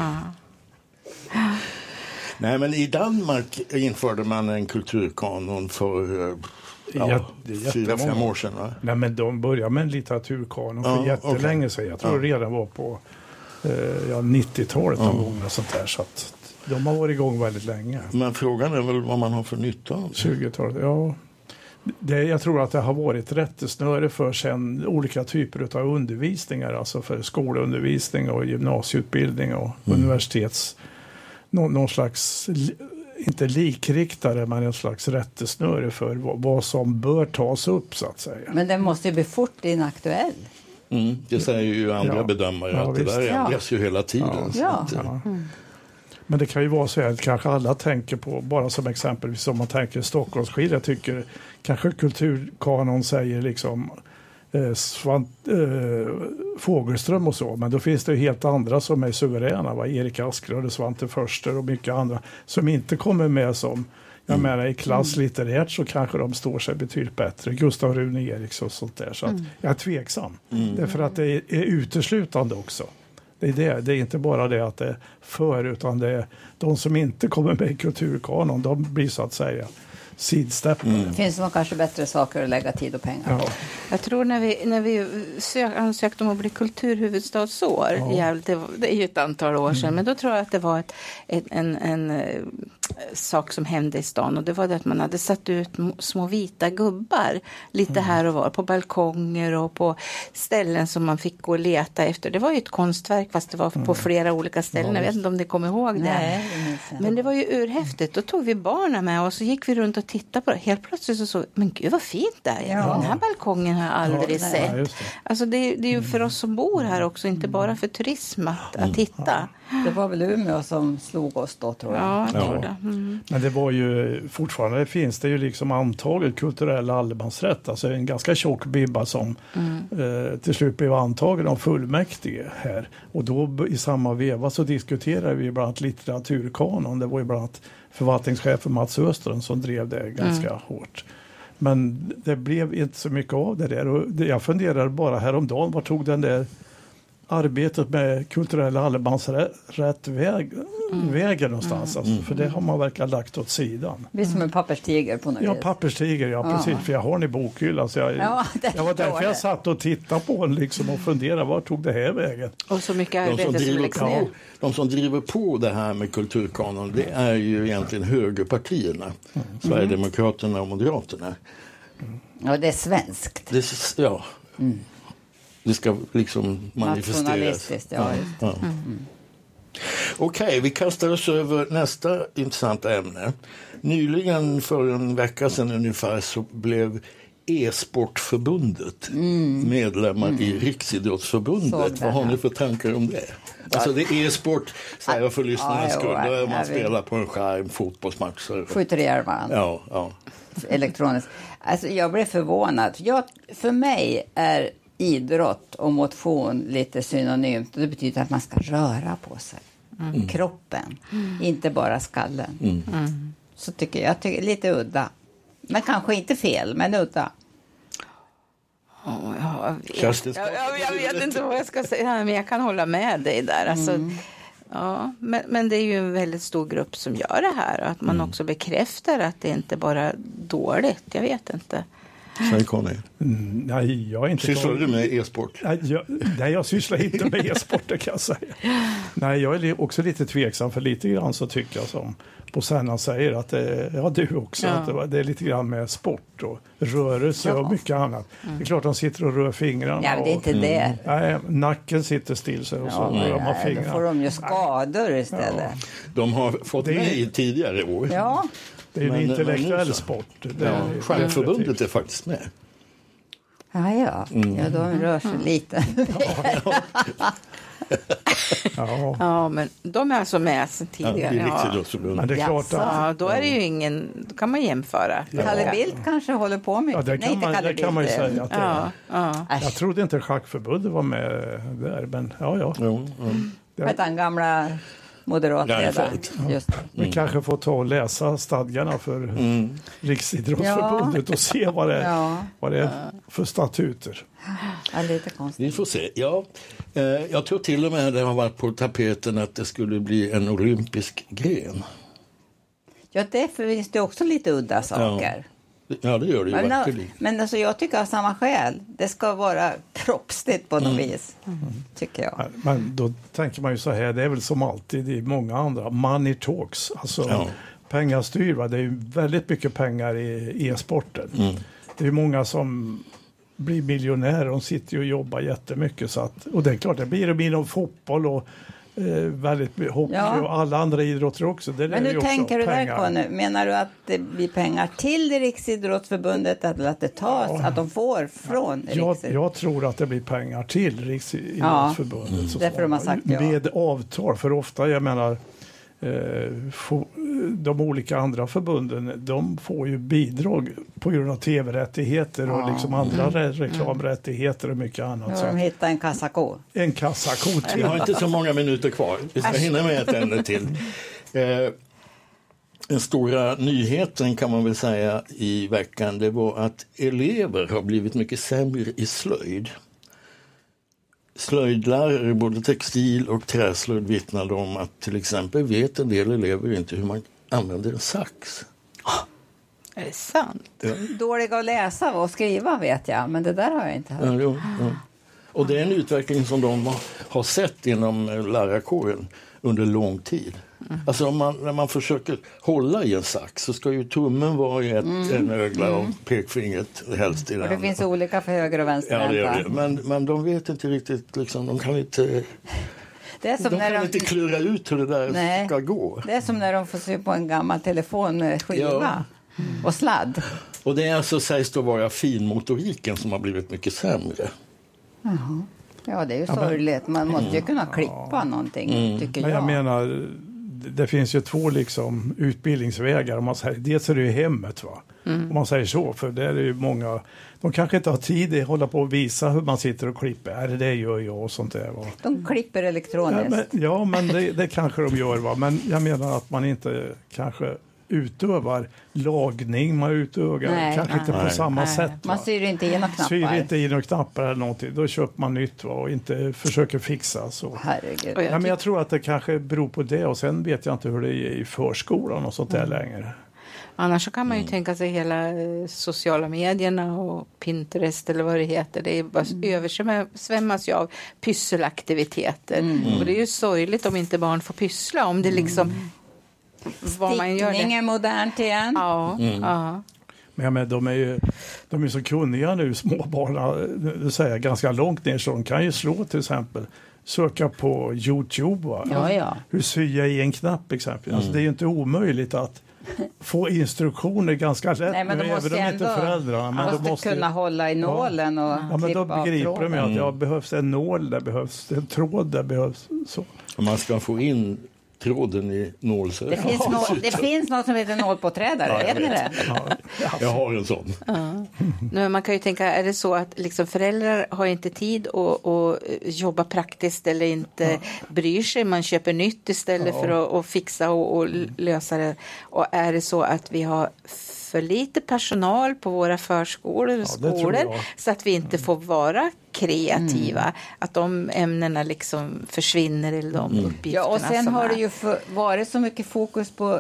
Ja. Nej, men i Danmark införde man en kulturkanon för ja, ja, fyra, fem år sedan. Va? Nej, men de började med en litteraturkanon för ja, jättelänge sedan. Jag tror ja. det redan var på eh, ja, nittiotalet någon gång och sånt där. Så att de har varit igång väldigt länge. Men frågan är väl vad man har för nytta av det? tjugotalet, ja. Det, jag tror att det har varit rättesnöre för sen olika typer av undervisningar. Alltså för skolundervisning och gymnasieutbildning och mm. universitets... Någon, någon slags, inte likriktare, men en slags rättesnöre för vad, vad som bör tas upp så att säga. Men den måste ju bli fort inaktuell. Mm, det säger ju andra ja. bedömare ja, att visst. Det där ändras ja. ju hela tiden. Ja. Så ja. att, mm. Men det kan ju vara så att kanske alla tänker på, bara som exempelvis om man tänker Stockholmsskilja tycker kanske kulturkanon säger liksom eh, Svant, eh, Fågelström och så, men då finns det helt andra som är suveräna, va? Erik Askrud och Svante Förster och mycket andra som inte kommer med som jag mm. menar i klass litterärt så kanske de står sig betydligt bättre. Gustav Rune Eriksson och sånt där. Så att mm. jag är tveksam. Mm. Därför att det är, är uteslutande också. Det är, det. det är inte bara det att det är för, utan det är de som inte kommer med i kulturkanon, de blir så att säga sidsteppare. Mm. Finns det nog kanske bättre saker att lägga tid och pengar ja. på? Jag tror när vi, när vi sök, ansökte om att bli kulturhuvudstadsår, ja. ja, det, var, det är ju ett antal år sedan, mm. men då tror jag att det var ett, ett, en, en, en sak som hände i stan och det var det att man hade satt ut små vita gubbar lite mm. här och var på balkonger och på ställen som man fick gå och leta efter. Det var ju ett konstverk fast det var mm. på flera olika ställen. Ja, jag vet inte om ni kommer ihåg det. Nej, det men det var ju urhäftigt. Då tog vi barnen med och så gick vi runt och tittade på det. Helt plötsligt så såg men gud vad fint det är. Ja. Den här balkongen har jag aldrig ja, sett. Det. Alltså det, det är ju för oss som bor här också, inte bara för turism att, att titta. Det var väl Umeå som slog oss då, tror jag. Ja, jag tror ja. det. Mm. Men det var ju, fortfarande finns det ju liksom antaget kulturell allemansrätt, alltså en ganska tjock bibba som mm. eh, till slut blev antagen av fullmäktige här. Och då i samma veva så diskuterade vi bland annat litteraturkanon. Det var ju bland annat förvaltningschefen Mats Öström som drev det ganska mm. hårt. Men det blev inte så mycket av det där. Och jag funderar bara häromdagen, var tog den där arbetet med kulturell allemansrätt väg? mm. vägen någonstans. Alltså, för det har man verkligen lagt åt sidan. Det är som en papperstiger på något Ja, vis. papperstiger, ja, Ja. precis. För jag har den i bokhyllan. Så jag, Ja, det jag var därför förstår jag det. satt och tittade på den liksom och funderade, var tog det här vägen? Och så mycket De som, arbete som driver läggs ner. på, de som driver på det här med kulturkanon, det är ju egentligen högerpartierna. Mm. Sverigedemokraterna och Moderaterna. Ja, det är svenskt. Det, ja. Mm. Det ska liksom manifesteras. Nationalistiskt, ja, just det. Ja. Okej, vi kastar oss över nästa intressanta ämne. Nyligen, för en vecka sedan ungefär, så blev e-sportförbundet Mm. medlemmar Mm. i Riksidrottsförbundet. Såg det, Vad har ja. ni för tankar om det? Alltså det är e-sport, säger jag för lyssnarnas Ja, jo, skull. Då är jag man vet. spelar på en skärm, fotbollsmatcher. Skjuter ihjäl varandra. Ja, ja. Elektroniskt. Alltså, jag blev förvånad. Jag, för mig är idrott och motion lite synonymt. Och det betyder att man ska röra på sig. Mm. Kroppen, Mm. inte bara skallen. Mm. Mm. Så tycker jag, jag tycker lite udda. Men kanske inte fel, men udda. Oh, ja, jag, Kerstin, jag, jag, jag vet inte vad jag ska säga, men jag kan hålla med dig där. Alltså, Mm. ja, men, men det är ju en väldigt stor grupp som gör det här. Och att man Mm. också bekräftar att det inte bara är dåligt. Jag vet inte. Säg Conny. Mm, nej, jag är inte... Sysslar du med e-sport? Nej jag, nej, jag sysslar inte med e-sport, det kan jag säga. Nej, jag är li- också lite tveksam, för lite grann så tycker jag som Bosanna säger att det, ja du också, Ja. att det, var- det är lite grann med sport och rörelse Ja. och mycket annat. Mm. Det är klart de sitter och rör fingrarna. Ja, men det är inte och, det. Nej, nacken sitter still så, och så Ja, rör man nej, då fingrarna. får de ju skador istället. De har fått Det är- mig tidigare år. Ja. Det är en Men- intellektuell men nu så. sport. Det Ja, är- Schackförbundet är faktiskt med. Ja, ja. Mm. ja de rör sig lite. Ja. Ja, men de är alltså med sedan tidigare. Ja, det är Riksidrottsförbundet. Men det är klart att- Ja, då är det ju ingen... Då kan man jämföra. Ja. Kalle Bildt kanske håller på med. Ja, det Nej, kan, inte man, Kalle det kan man ju Bildt. säga att det Ja, är. ja. Jag trodde inte Schackförbundet var med där, men ja, ja. Jo, ja. Vad heter han, gamla moderatledaren? Reinfeldt. Just det. Vi kanske får ta och läsa stadgarna för Mm. Riksidrottsförbundet och se vad det, Ja. vad det är för statuter. Ja, lite konstigt. Vi får se. Ja, eh, jag tror till och med det har varit på tapeten att det skulle bli en olympisk gren. Ja, därför finns det också lite udda saker. Ja, det gör det ju Men, verkligen. men alltså, jag tycker av samma skäl. Det ska vara kroppsligt på något Mm. vis. Tycker jag. Men då tänker man ju så här, det är väl som alltid i många andra, money talks. Alltså Ja. pengar styr, va? Det är ju väldigt mycket pengar i e-sporten. Mm. Det är många som blir miljonärer, de sitter ju och jobbar jättemycket. Så att, och det är klart, det blir det inom fotboll och eh, väldigt mycket hockey Ja. och alla andra idrotter också. Det Men är ju hur också tänker du där, pengar. Conny? Menar du att det blir pengar till det Riksidrottsförbundet eller att det tas, Ja. att de får från Jag, Riksidrottsförbundet? jag tror att det blir pengar till Riksidrottsförbundet. Ja, så därför de har småningom. sagt ja. Med avtal, för ofta, jag menar, eh, få, de olika andra förbunden, de får ju bidrag på grund av tv-rättigheter och Ja. liksom andra Mm. re- reklamrättigheter och mycket annat. Nu Så har de att, hittat en kassako. en kassako Vi till. har inte så många minuter kvar. Vi ska Äsch. hinna med ett ämne till. Eh, den stora nyheten kan man väl säga i veckan, det var att elever har blivit mycket sämre i slöjd. Slöjdlärare, både textil och träslöjd, vittnade om att till exempel vet en del elever inte hur man använder en sax. Är det sant? Ja. Dåliga att läsa och skriva vet jag, men det där har jag inte hört. Ja, jo, ja. Och det är en utveckling som de har- har sett inom eh, lärarkåren under lång tid. Alltså om man, när man försöker hålla i en sax så ska ju tummen vara i ett, Mm. en ögla och Mm. pekfingret helst i det Och det andra. finns olika för höger och vänster. Ja, det gör det. Men, men de vet inte riktigt, liksom, de kan inte, Det är som de när kan de... inte klura ut hur det där Nej. ska gå. Det är som när de får se på en gammal telefon med skiva Ja. och sladd. Och det är alltså, sägs då vara finmotoriken som har blivit mycket sämre. Jaha. Ja, det är ju Ja, men- sorgligt. Man måste ju Mm. kunna klippa någonting, Mm. tycker Men jag. jag menar, det, det finns ju två liksom utbildningsvägar. Om man säger, dels är det ju hemmet, va? Mm. Om man säger så, för där är ju många, de kanske inte har tid att hålla på och visa hur man sitter och klipper. Är det det gör jag och sånt där, va? De klipper elektroniskt. Ja, men, ja, men det, det kanske de gör, va? Men jag menar att man inte kanske utövar lagning, man utövar Nej. kanske inte Nej. på samma Nej. sätt. Man syr inte i några knappar. Syr inte i några knappar eller någonting. Då köper man nytt, va, och inte försöker fixa. Så. Herregud. Ja, men jag tror att det kanske beror på det, och sen vet jag inte hur det är i förskolan och sånt där Mm. längre. Annars så kan man ju Mm. tänka sig hela eh, sociala medierna och Pinterest eller vad det heter. Det är bara Mm. översvämmas ju av pysselaktiviteter. Mm. Och det är ju sorgligt om inte barn får pyssla. Om det liksom... Vad man gör det. Stickning är modernt igen. Ja, Mm. ja. Men, ja, men de är ju de är så kunniga nu, småbarnen, det säger jag, ganska långt ner, så de kan ju slå till exempel, söka på YouTube, va? Ja, ja. Hur syr jag i en knapp exempel. Mm. Alltså, det är ju inte omöjligt att få instruktioner ganska lätt. Nej, men nu, de måste även om ändå inte föräldrarna. Men måste de måste kunna hålla i nålen och ja, men då klippa av begriper de ju tråden. att ja, behövs en nål, det behövs en tråd, det behövs så. Man ska få in tråden i nålsögat. Det finns, nå- det finns något som heter nålpåträdare, Ja, jag vet ni vet. det? Jag har en sån. Ja. Nu, man kan ju tänka, är det så att liksom föräldrar har inte tid att, att jobba praktiskt eller inte ja. bryr sig, man köper nytt istället ja. för att, att fixa och, och lösa det. Och är det så att vi har för lite personal på våra förskolor och Ja, skolor så att vi inte får vara kreativa, mm. att de ämnena liksom försvinner eller de mm. uppgifterna. Ja, och sen som har är. det ju för, varit så mycket fokus på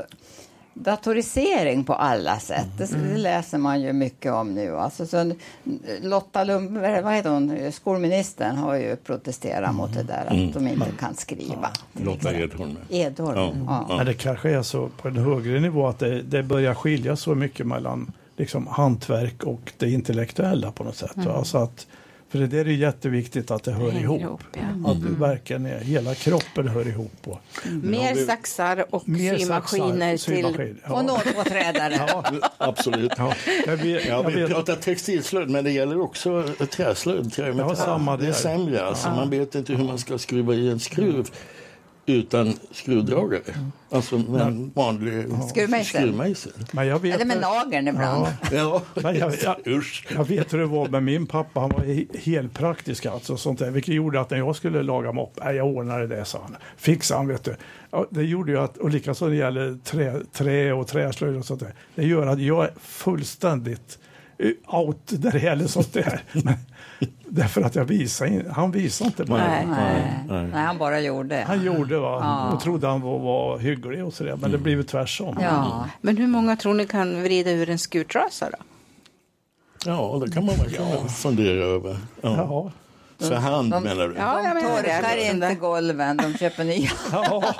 datorisering på alla sätt. Det, Mm. det läser man ju mycket om nu. Alltså, så, Lotta Lundberg, vad heter hon, skolministern har ju protesterat mm. mot det där att mm. de inte kan skriva. Lotta Edholm. Edholm, ja. Ja. Ja. Men det kanske är så på en högre nivå att det, det börjar skilja så mycket mellan liksom, hantverk och det intellektuella på något sätt. Mm. Alltså att, för det där är jätteviktigt att det hör Hänger ihop. ihop, ja. Att Mm. verkligen är, hela kroppen hör ihop. Och, mm. Mer vi, saxar och mer symaskiner saxar, till... symaskin, ja. Och nålpåträdare. Ja, absolut. Ja. Jag vet, ja, vi jag vet. pratar textilslöjd, men det gäller också träslöjd. Trämetall. Ja, samma det är där. sämre. Alltså, Ja. Man vet inte hur man ska skruva i en skruv utan skruvdragare. Alltså med en vanlig Skruvmejsel. skruvmejsel. Men jag vet, Eller med nageln ibland. Ja. Men jag, jag, jag vet hur det var med min pappa. Han var he- helt praktisk alltså, sånt där, vilket gjorde att när jag skulle laga mopp, nej, jag ordnade det, sa han. Fixa han, vet du. Ja, det gjorde ju att, och likaså när det gäller trä, trä och träslöjd och sånt där, det gör att jag är fullständigt out där det gäller sånt där. Men, därför att jag visar, han visade inte på Nej, det. nej, nej. nej, han bara gjorde. Han gjorde, va? Ja. Och trodde han var, var hygglig och sådär, men det blev tvärsom. Ja. Men hur många tror ni kan vrida ur en skurtrasa då? Ja, det kan man verkligen fundera över. Ja. Ja. För hand De- menar du? Ja, De jag menar torkar det. inte golven, de köper nya. Ja.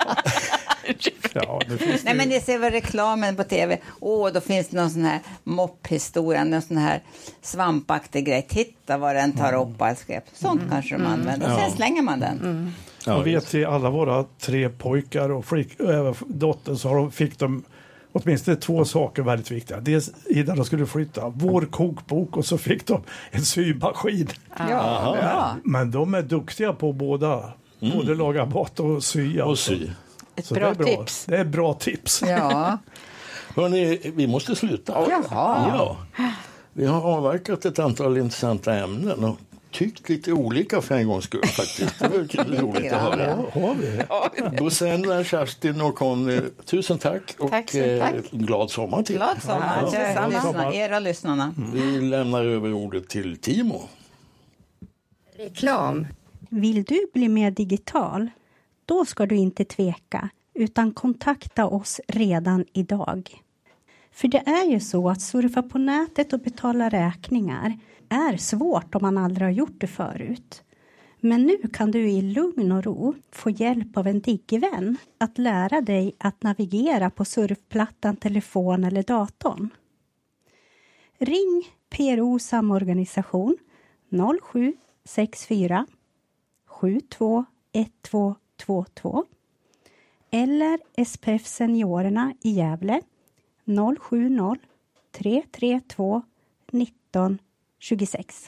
Ja, det finns det. Nej, men det ser väl reklamen på tv. Åh, då finns det någon sån här mopphistoria, någon sån här svampaktig grej. Titta vad den tar upp all skräp. Sånt Mm. kanske de använder. Och Ja. sen slänger man den. Mm. Jag vet till alla våra tre pojkar och flick, och även dottern, så har de, fick de åtminstone två saker väldigt viktiga. Dels innan de skulle flytta, vår kokbok, och så fick de en symaskin. Ja, bra. Men de är duktiga på båda. Mm. Både laga mat och sy. Och alltså. sy. Ett Så bra det är bra tips. Det är bra tips. Ja. Hörrni, vi måste sluta. Jaha. Ja. Vi har avverkat ett antal intressanta ämnen och tyckt lite olika för en gångs skull faktiskt. Det var kul, roligt att höra. Ja, har vi. Bosenna, Kerstin och Conny, tusen tack och Tack så mycket. eh, glad sommar till. Glad sommar Ja, till detsamma. lyssna, era lyssnarna. Vi lämnar över ordet till Timo. Reklam. Vill du bli mer digital? Då ska du inte tveka, utan kontakta oss redan idag. För det är ju så att surfa på nätet och betala räkningar är svårt om man aldrig har gjort det förut. Men nu kan du i lugn och ro få hjälp av en digivän att lära dig att navigera på surfplattan, telefon eller datorn. Ring P R O Samorganisation noll sju sex fyra sju två ett två två två eller S P F Seniorerna i Gävle noll sju noll tre tre två nitton tjugosex.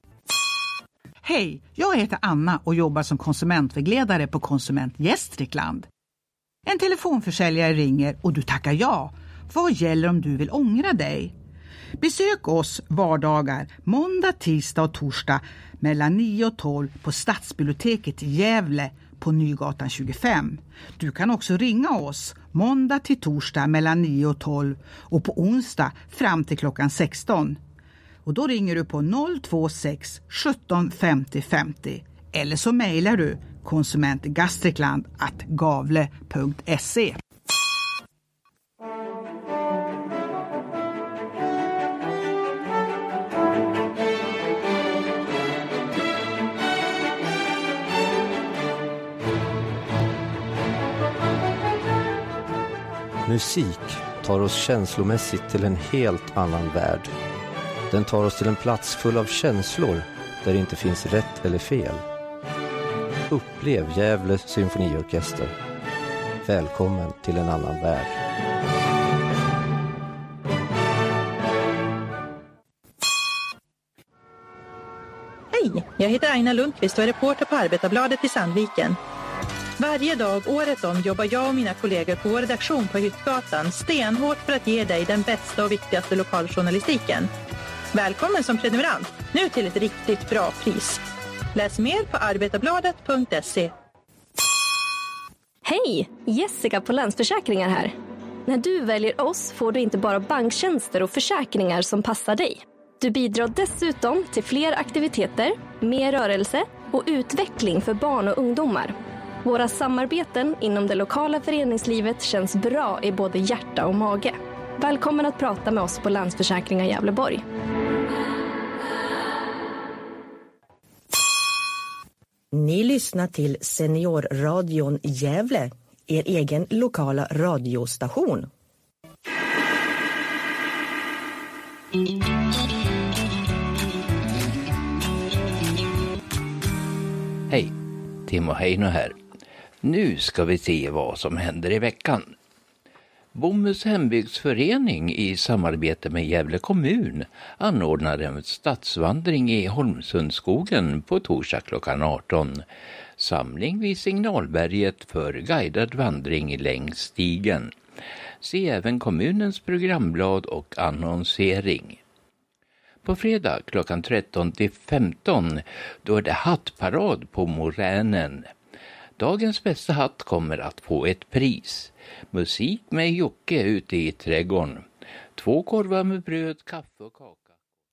Hej, jag heter Anna och jobbar som konsumentvägledare på Konsument Gästrikland. En telefonförsäljare ringer och du tackar ja. Vad gäller om du vill ångra dig? Besök oss vardagar, måndag, tisdag och torsdag mellan nio och tolv på Stadsbiblioteket i Gävle på Nygatan tjugofem. Du kan också ringa oss måndag till torsdag mellan nio och tolv och på onsdag fram till klockan sexton. Och då ringer du på noll två sex sjutton femtio femtio eller så mejlar du konsumentgastrikland at gavle punkt se. Musik tar oss känslomässigt till en helt annan värld. Den tar oss till en plats full av känslor där det inte finns rätt eller fel. Upplev Gävle symfoniorkester. Välkommen till en annan värld. Hej, jag heter Aina Lundqvist och är reporter på Arbetarbladet i Sandviken. Varje dag året om jobbar jag och mina kollegor på vår redaktion på Hyttgatan stenhårt för att ge dig den bästa och viktigaste lokaljournalistiken. Välkommen som prenumerant, nu till ett riktigt bra pris. Läs mer på arbetarbladet punkt se. Hej, Jessica på Länsförsäkringar här. När du väljer oss får du inte bara banktjänster och försäkringar som passar dig. Du bidrar dessutom till fler aktiviteter, mer rörelse och utveckling för barn och ungdomar. Våra samarbeten inom det lokala föreningslivet känns bra i både hjärta och mage. Välkommen att prata med oss på Länsförsäkringar Gävleborg. Ni lyssnar till Seniorradion Gävle, er egen lokala radiostation. Hej, Timo Heino här. Nu ska vi se vad som händer i veckan. Bomhus hembygdsförening i samarbete med Gävle kommun anordnar en stadsvandring i Holmsundsskogen på torsdag klockan arton. Samling vid Signalberget för guidad vandring längs stigen. Se även kommunens programblad och annonsering. På fredag klockan tretton till femton då är det hattparad på Moränen. Dagens bästa hatt kommer att få ett pris. Musik med Jocke ute i trädgården. Två korvar med bröd, kaffe och kaka.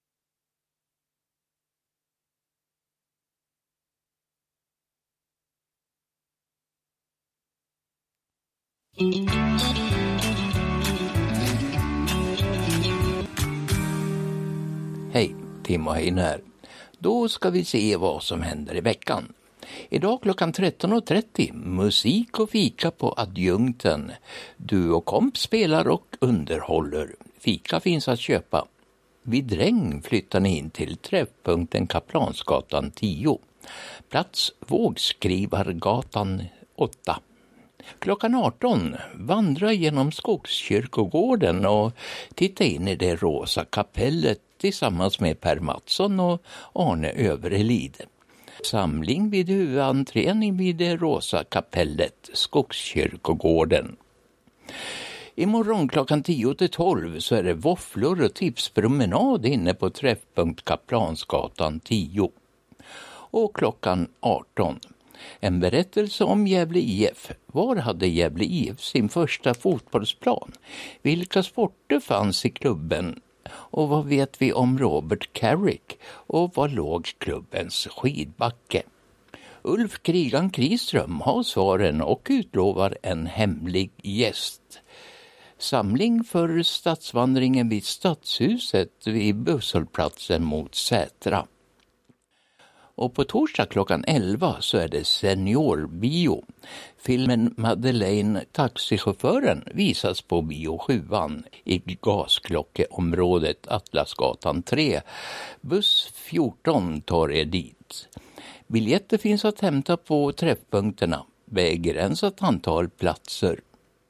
Hej, Timo Heino här. Då ska vi se vad som händer i veckan. Idag klockan tretton och trettio, musik och fika på Adjunkten. Du och komp spelar och underhåller. Fika finns att köpa. Vid Dräng flyttar ni in till träffpunkten Kaplansgatan tio. Plats Vågskrivargatan åtta. Klockan arton, vandra genom Skogskyrkogården och titta in i det rosa kapellet tillsammans med Per Mattsson och Arne Överelid. Samling vid huvudentrén vid det rosa kapellet, Skogskyrkogården. Imorgon klockan tio till tolv så är det våfflor och tipspromenad inne på träffpunkt Kaplansgatan tio. Och klockan arton. En berättelse om Gävle I F. Var hade Gävle I F sin första fotbollsplan? Vilka sporter fanns i klubben? Och vad vet vi om Robert Carrick? Och vad låg klubbens skidbacke? Ulf Krigan Kriström har svaren och utlovar en hemlig gäst. Samling för stadsvandringen vid Stadshuset vid busshållplatsen mot Sätra. Och på torsdag klockan elva så är det seniorbio. Filmen Madeleine taxichauffören visas på bio sjuan i Gasklockeområdet Atlasgatan tre. Buss fjorton tar er dit. Biljetter finns att hämta på träffpunkterna. Begränsat antal platser.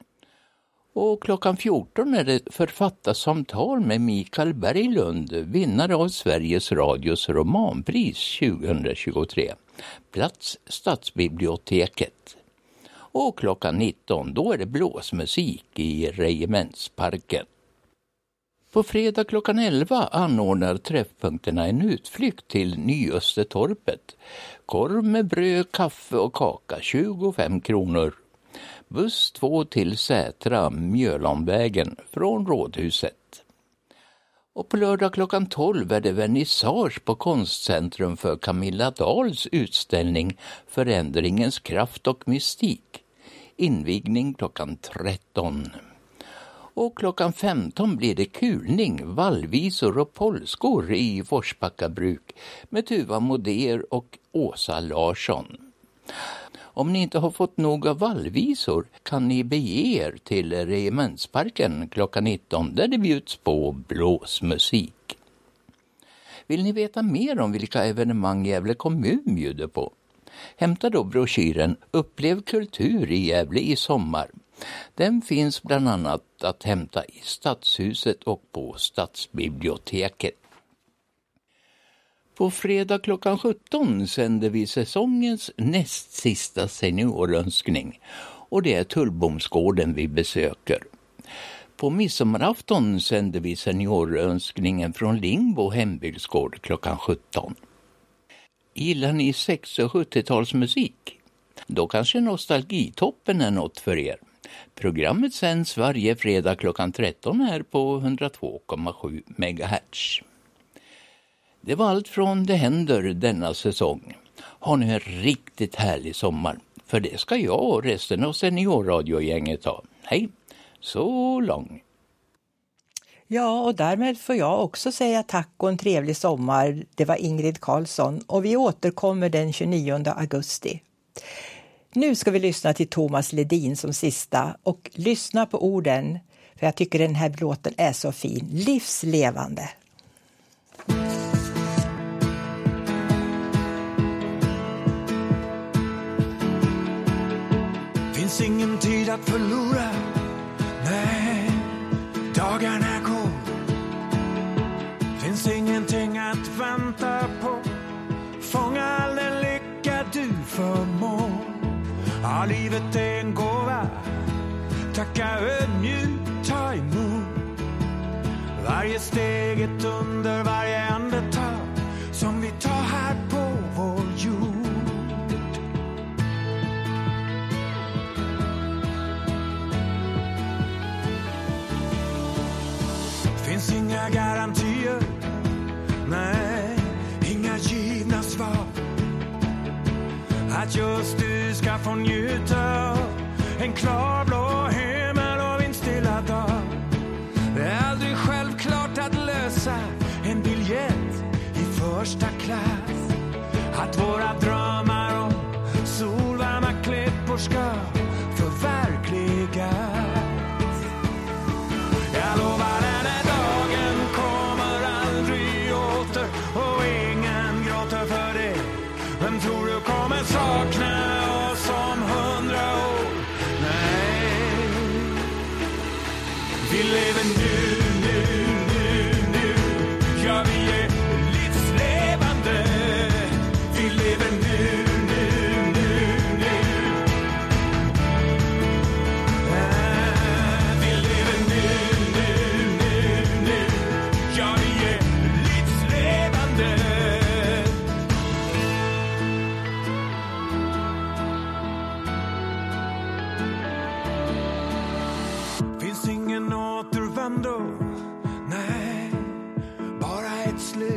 Och klockan fjorton är det författarsamtal med Mikael Berglund, vinnare av Sveriges Radios romanpris tjugohundratjugotre. Plats Stadsbiblioteket. Och klockan nitton då är det blåsmusik i Regementsparken. På fredag klockan elva anordnar träffpunkterna en utflykt till Nyöstertorpet. Korv med bröd, kaffe och kaka, tjugofem kronor. Buss två till Sätra, Mjölonvägen, från Rådhuset. Och på lördag klockan tolv är det vernissage på Konstcentrum för Camilla Dahls utställning Förändringens kraft och mystik. Invigning klockan tretton. Och klockan femton blir det kulning, vallvisor och polskor i Forsbacka bruk med Tuva Moder och Åsa Larsson. Om ni inte har fått nog av vallvisor kan ni bege er till Regementsparken klockan nitton där det bjuds på blåsmusik. Vill ni veta mer om vilka evenemang Gävle kommun bjuder på? Hämta då broschyren Upplev kultur i Gävle i sommar. Den finns bland annat att hämta i Stadshuset och på Stadsbiblioteket. På fredag klockan sjutton sänder vi säsongens näst sista seniorönskning och det är Tullbomsgården vi besöker. På midsommarafton sänder vi seniorönskningen från Lingbo hembygdsgård klockan sjutton. Gillar ni sextio- och sjuttiotalsmusik? Då kanske Nostalgitoppen är något för er. Programmet sänds varje fredag klockan tretton här på hundratvå komma sju megahertz. Det var allt från Det händer denna säsong. Har ni en riktigt härlig sommar? För det ska jag och resten av seniorradiogänget ha. Hej, så lång. Ja, och därmed får jag också säga tack och en trevlig sommar. Det var Ingrid Karlsson och vi återkommer den tjugonionde augusti. Nu ska vi lyssna till Thomas Ledin som sista och lyssna på orden. För jag tycker den här låten är så fin. Livslevande. Finns ingen tid att förlora. Nej, dagarna går. Finns ingenting att vänta på. Fånga all den lycka du förmår. Ja, livet är en gåva. Tacka ödmjukt, ta emot. Varje steg ett under, varje andetag som vi tar här på vår jord. Finns inga garantier. Nej, inga givna svar. Att just du ska få njuta av en klarblå himmel och vindstilla dag. Det är aldrig självklart att lösa en biljett i första klass. Att våra drömmar om solvarma klippor ska förverkligas. Jag lovar den här dagen kommer aldrig åter och ingen gråter för det. Vem tror du kommer sakna oss om hundra år? Nej, vi lever nu, nu, nu, nu. Ja, vi är livslevande. Vi lever nu, nu, nu, nu. Äh, vi lever nu, nu, nu, nu. Ja, vi är livslevande. Finns ingen återvändo. Nej, bara ett slut.